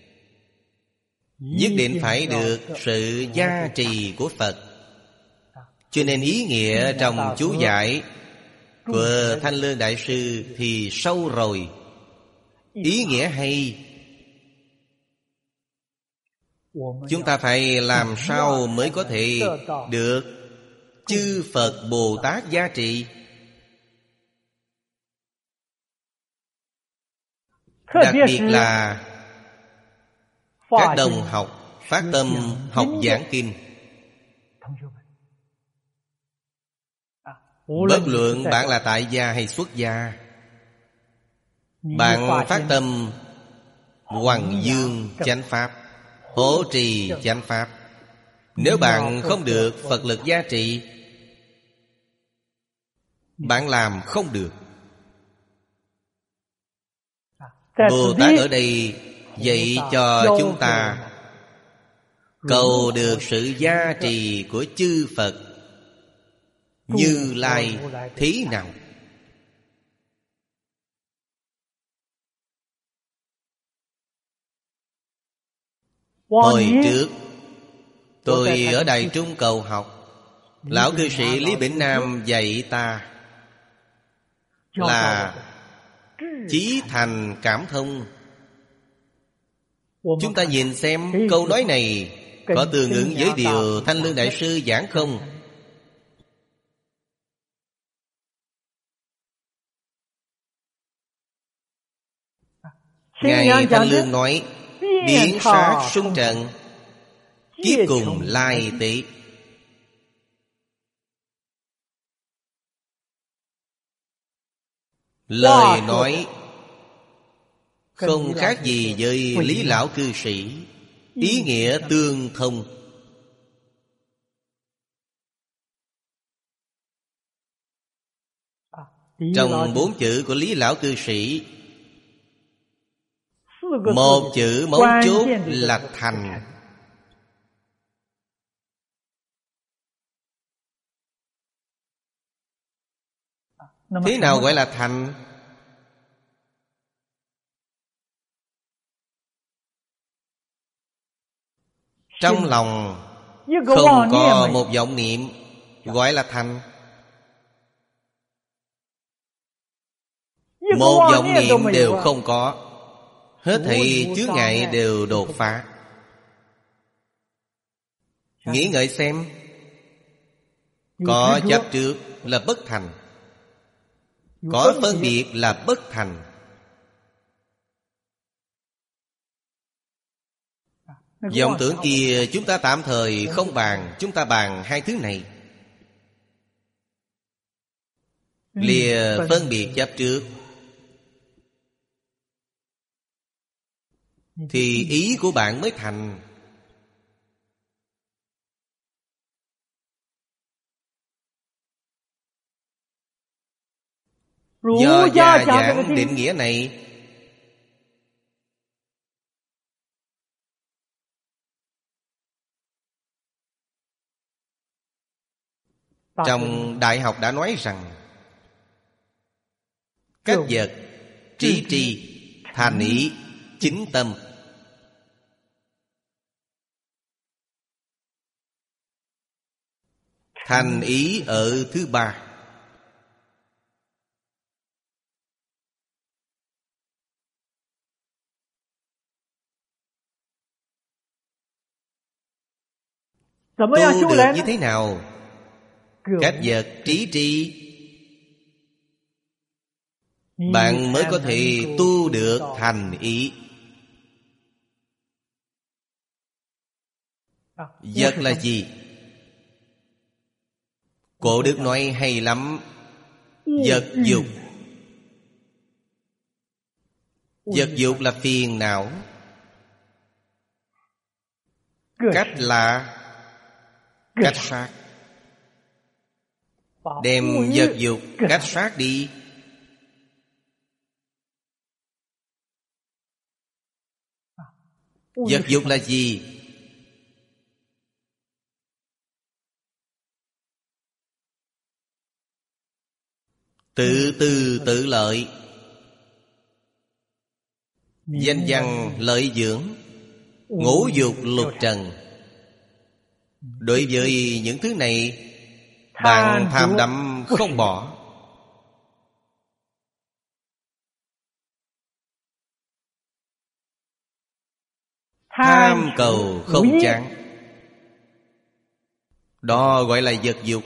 [SPEAKER 1] nhất định phải được sự gia trì của Phật. Cho nên ý nghĩa trong chú giải của Thanh Lương Đại Sư thì sâu rồi. Ý nghĩa hay. Chúng ta phải làm sao mới có thể được chư Phật Bồ Tát gia trị. Đặc biệt là các đồng học phát tâm học giảng kinh. Bất luận bạn là tại gia hay xuất gia, bạn phát tâm hoằng dương chánh pháp, hộ trì chánh pháp. Nếu bạn không được Phật lực gia trị, bạn làm không được. Bồ Tát ở đây dạy cho chúng ta cầu được sự gia trì của chư Phật Như Lai thế nào? Hồi trước tôi ở Đài Trung cầu học, lão cư sĩ Lý Bỉnh Nam dạy ta là chí thành cảm thông. Chúng ta nhìn xem câu nói này có tương ứng với điều Thanh Lương Đại Sư giảng không? Ngài Thanh Lương nói: biến sát sung trận, kiếp cùng lai tế. Lời nói không khác gì với Lý Lão cư sĩ, ý nghĩa tương thông. Trong bốn chữ của Lý Lão cư sĩ, một chữ mấu chốt là thành. Thế nào gọi là thành? Trong lòng không có một vọng niệm gọi là thành. Một vọng niệm đều không có, hết thảy chướng ngại đều đột phá. Nghĩ ngợi xem, có chấp trước là bất thành, có phân biệt là bất thành. Vọng tưởng kia chúng ta tạm thời không bàn, chúng ta bàn hai thứ này. Lìa phân biệt chấp trước thì ý của bạn mới thành. Do gia giảng định nghĩa này, trong đại học đã nói rằng cách vật trí tri, thành ý, chính tâm. Thành ý ở thứ ba. Tu được như thế nào? Cách vật trí tri, bạn mới có thể tu được thành ý. Vật là gì? Cổ đức nói hay lắm. Vật dục. Vật dục là phiền não. Cách là cách sát. Đem vật dục cách sát đi. Vật dục là gì? Tự tư tự lợi, danh văn lợi dưỡng, ngũ dục lục trần. Đối với những thứ này, bạn tham đắm không bỏ. Tham cầu không chán, đó gọi là vật dục.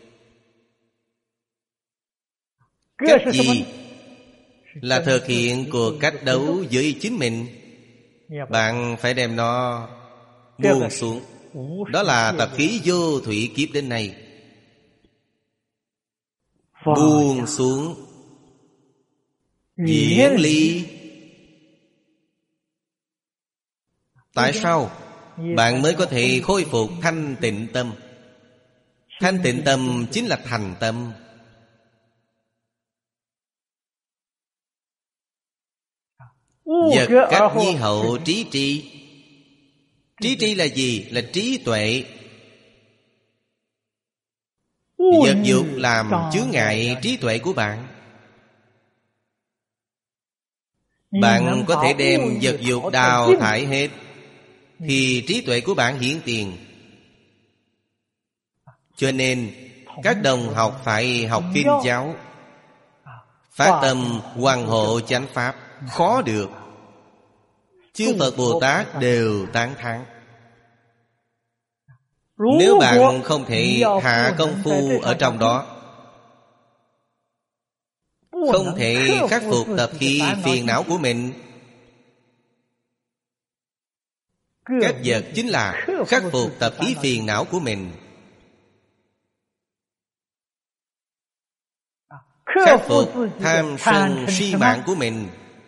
[SPEAKER 1] Cách gì? Là thực hiện cuộc cách đấu với chính mình. Bạn phải đem nó buông xuống. Đó là tập khí vô thủy kiếp đến nay. Buông xuống, diễn ly. Tại sao? Bạn mới có thể khôi phục thanh tịnh tâm. Thanh tịnh tâm chính là thành tâm. Vật cách nhi hậu trí tri. Trí tri là gì? Là trí tuệ. Vật dục làm chướng ngại trí tuệ của bạn. Bạn có thể đem vật dục đào thải hết, thì trí tuệ của bạn hiển tiền. Cho nên các đồng học phải học kinh giáo, phát tâm hoằng hộ chánh pháp. Khó được. Chư Phật Bồ Tát đều tán thán. Nếu bạn không thể hạ công phu ở trong đó, không thể khắc phục tập khí phiền não của mình, Các vật chính là khắc phục tập khí phiền não của mình, khắc phục tham sân si mạng của mình.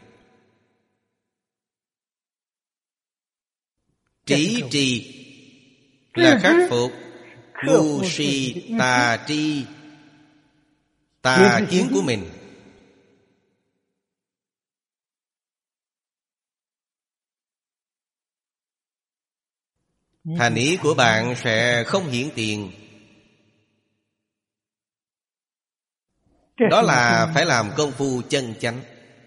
[SPEAKER 1] Trí trì là khắc phục ngu si tà tri, tà kiến của mình. Thành ý của bạn sẽ không hiển tiền. Đó là phải làm công phu chân chánh.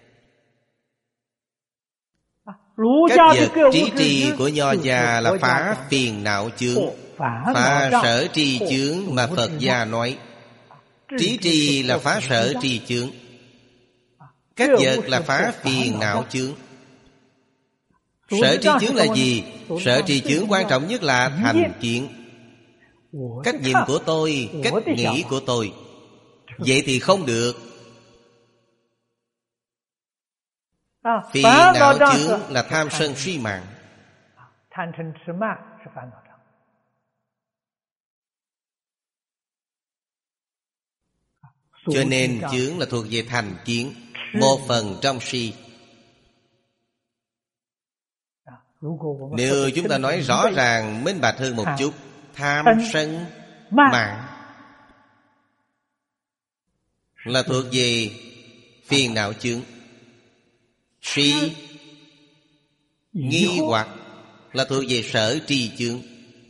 [SPEAKER 1] Các vật trí trì của Nho gia là phá phiền não chướng, phá sở tri chướng mà Phật gia nói. Trí trì là phá sở tri chướng, các vật là phá phiền não chướng. Sở tri chướng là gì? Sở tri chướng quan trọng nhất là thành kiến. Cách nhìn của tôi, cách nghĩ của tôi. Vậy thì không được. Phiền não chướng là tham sân si mạng. Cho nên chướng là thuộc về thành kiến, một phần trong si. Nếu chúng ta nói rõ ràng minh bạch hơn một chút, tham sân mạng là thuộc về phiền não chướng. Si nghi hoặc là thuộc về sở tri chướng.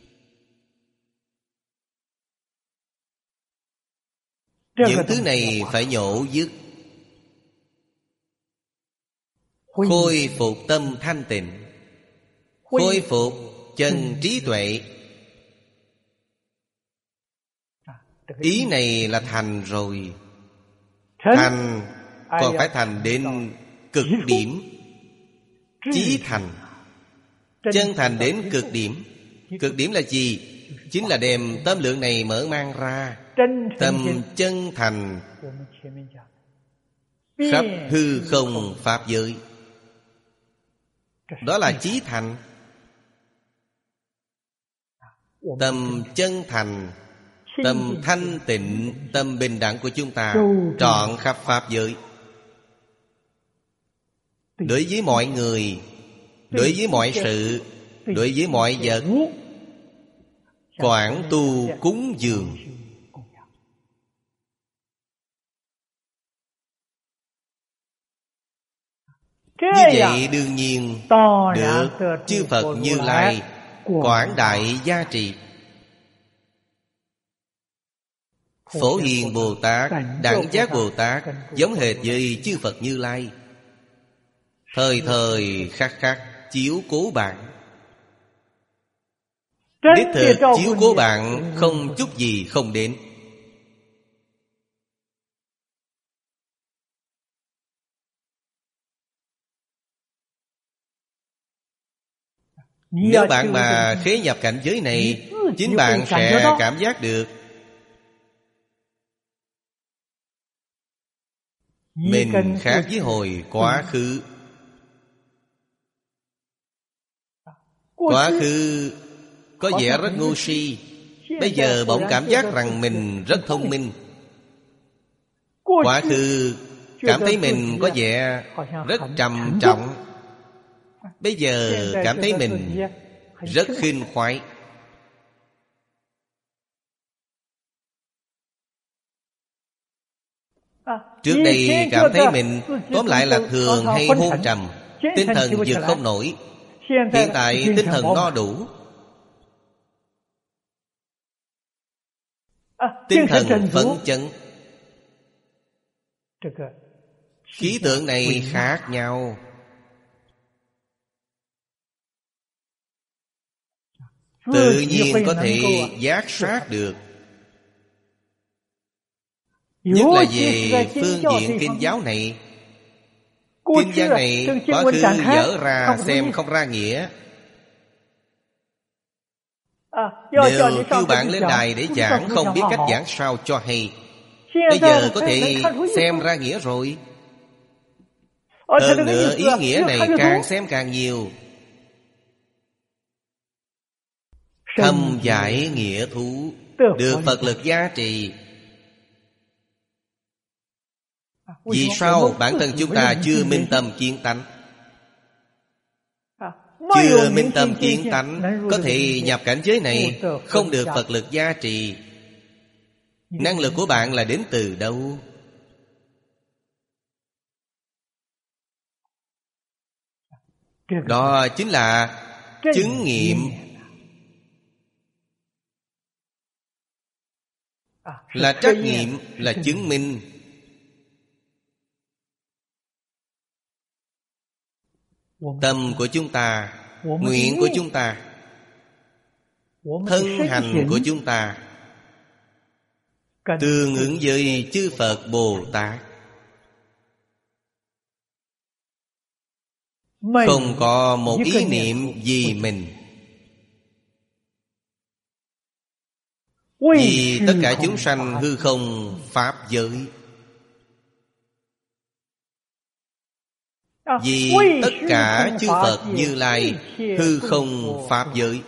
[SPEAKER 1] Những thứ này phải nhổ dứt, khôi phục tâm thanh tịnh, khôi phục chân trí tuệ. Ý này là thành rồi. Thành còn phải thành đến cực điểm. Chí thành, chân thành đến cực điểm. Cực điểm là gì? Chính là đem tâm lượng này mở mang ra. Tâm chân thành khắp hư không pháp giới. Đó là chí thành. Tâm chân thành, tâm thanh tịnh, tâm bình đẳng của chúng ta trọn khắp pháp giới. Đối với mọi người, đối với mọi sự, đối với mọi vật, quảng tu cúng dường. Như vậy đương nhiên được chư Phật Như Lai quảng đại gia trị. Phổ Hiền Bồ Tát, Đẳng Giác Bồ Tát giống hệt với chư Phật Như Lai, thời thời khắc khắc chiếu cố bạn. Đích thực chiếu cố bạn, không chút gì không đến. Nếu bạn mà khế nhập cảnh giới này, chính bạn sẽ cảm giác được mình khác với hồi quá khứ. Quá khứ có vẻ rất ngu si, bây giờ bỗng cảm giác rằng mình rất thông minh. Quá khứ cảm thấy mình có vẻ rất trầm trọng, bây giờ cảm thấy mình rất khinh khoái. Trước đây cảm thấy mình tóm lại là thường hay hôn trầm, tinh thần vượt không nổi. Hiện tại tinh thần no đủ, tinh thần phấn chấn. Khí tượng này khác nhau. Tự nhiên có thể giác sát được. Nhất là về phương diện kinh giáo này. Kinh văn này quá khứ dở ra xem không ra nghĩa. Nếu kêu bạn lên đài để giảng, không biết cách giảng sao cho hay. Bây giờ có thể xem ra nghĩa rồi. Hơn nữa ý nghĩa này càng xem càng nhiều. thâm giải nghĩa thú, được Phật lực gia trì. Vì sao bản thân chúng ta chưa minh tâm kiến tánh? Chưa minh tâm kiến tánh, có thể nhập cảnh giới này, không được Phật lực gia trì. Năng lực của bạn là đến từ đâu? Đó chính là chứng nghiệm. Là trắc nghiệm, là chứng minh. Tâm của chúng ta, nguyện của chúng ta, thân hành của chúng ta tương ứng với chư Phật Bồ Tát. Không có một ý niệm vì mình. Vì tất cả chúng sanh hư không pháp giới. Vì tất cả chư Phật Như Lai hư không pháp giới.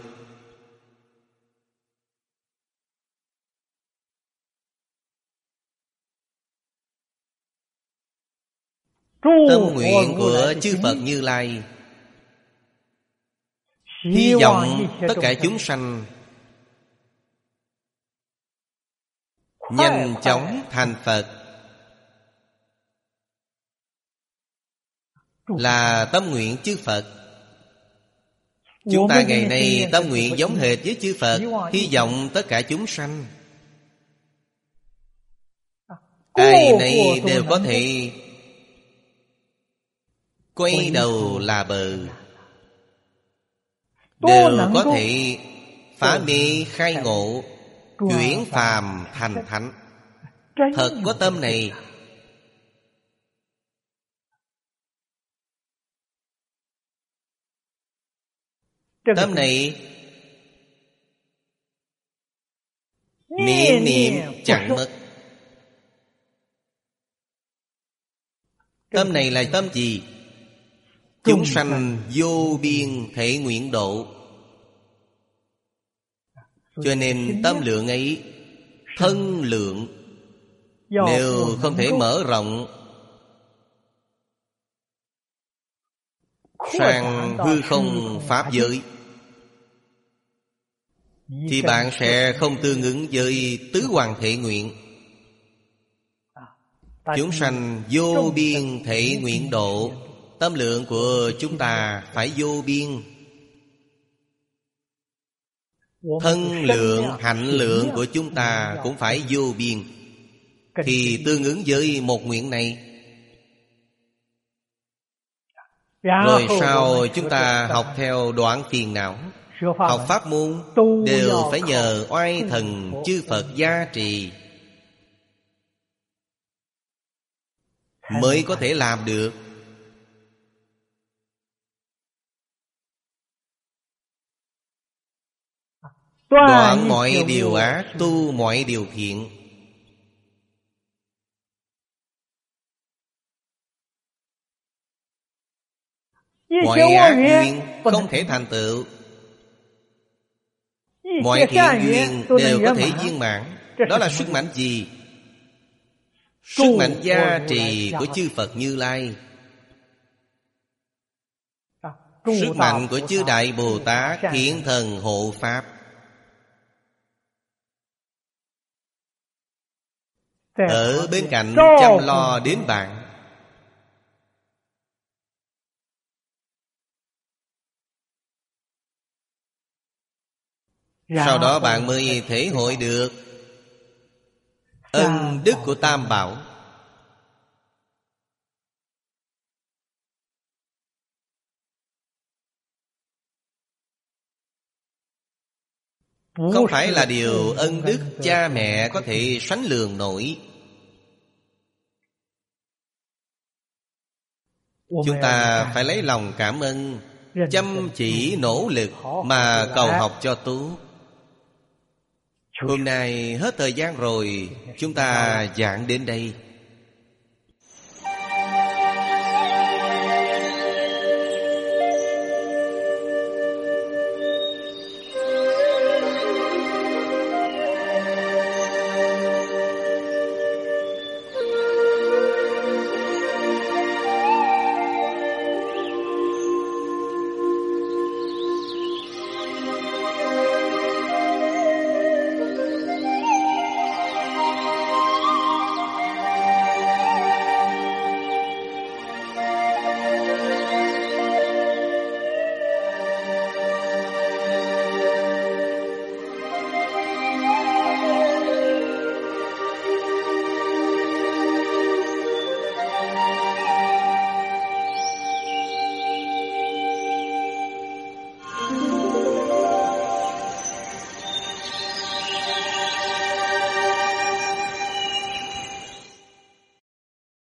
[SPEAKER 1] Tâm nguyện của chư Phật Như Lai hy vọng tất cả chúng sanh nhanh chóng thành Phật, là tâm nguyện chư Phật. Chúng ta ngày nay tâm nguyện giống hệt với chư Phật, hy vọng tất cả chúng sanh ai nấy đều có thể quay đầu là bờ, đều có thể phá mê khai ngộ, chuyển phàm thành thánh. Thật có tâm này. Tâm này niệm niệm chẳng mất. Tâm này là tâm gì? Chúng sanh vô biên thể nguyện độ. Cho nên tâm lượng ấy thân lượng, nếu không thể mở rộng sang hư không pháp giới, thì bạn sẽ không tương ứng với tứ hoàng thể nguyện. Chúng sanh vô biên thể nguyện độ, tâm lượng của chúng ta phải vô biên. Thân lượng, hạnh lượng của chúng ta cũng phải vô biên, thì tương ứng với một nguyện này. Rồi sau chúng ta học theo đoạn phiền não, học pháp môn đều phải nhờ oai thần chư Phật gia trì mới có thể làm được. Đoạn mọi điều ác, tu mọi điều thiện. Mọi ác duyên không thể thành tựu, mọi thiện duyên đều có thể viên mãn. Đó là sức mạnh gì? Sức mạnh gia trì của chư Phật Như Lai, sức mạnh của chư Đại Bồ Tát Thiện Thần hộ Pháp. Ở bên cạnh chăm lo đến bạn. Sau đó bạn mới thể hội được ân đức của Tam Bảo. Không phải là điều ân đức cha mẹ có thể sánh lường nổi. Chúng ta phải lấy lòng cảm ơn, chăm chỉ nỗ lực mà cầu học cho tốt. Hôm nay hết thời gian rồi, chúng ta giảng đến đây.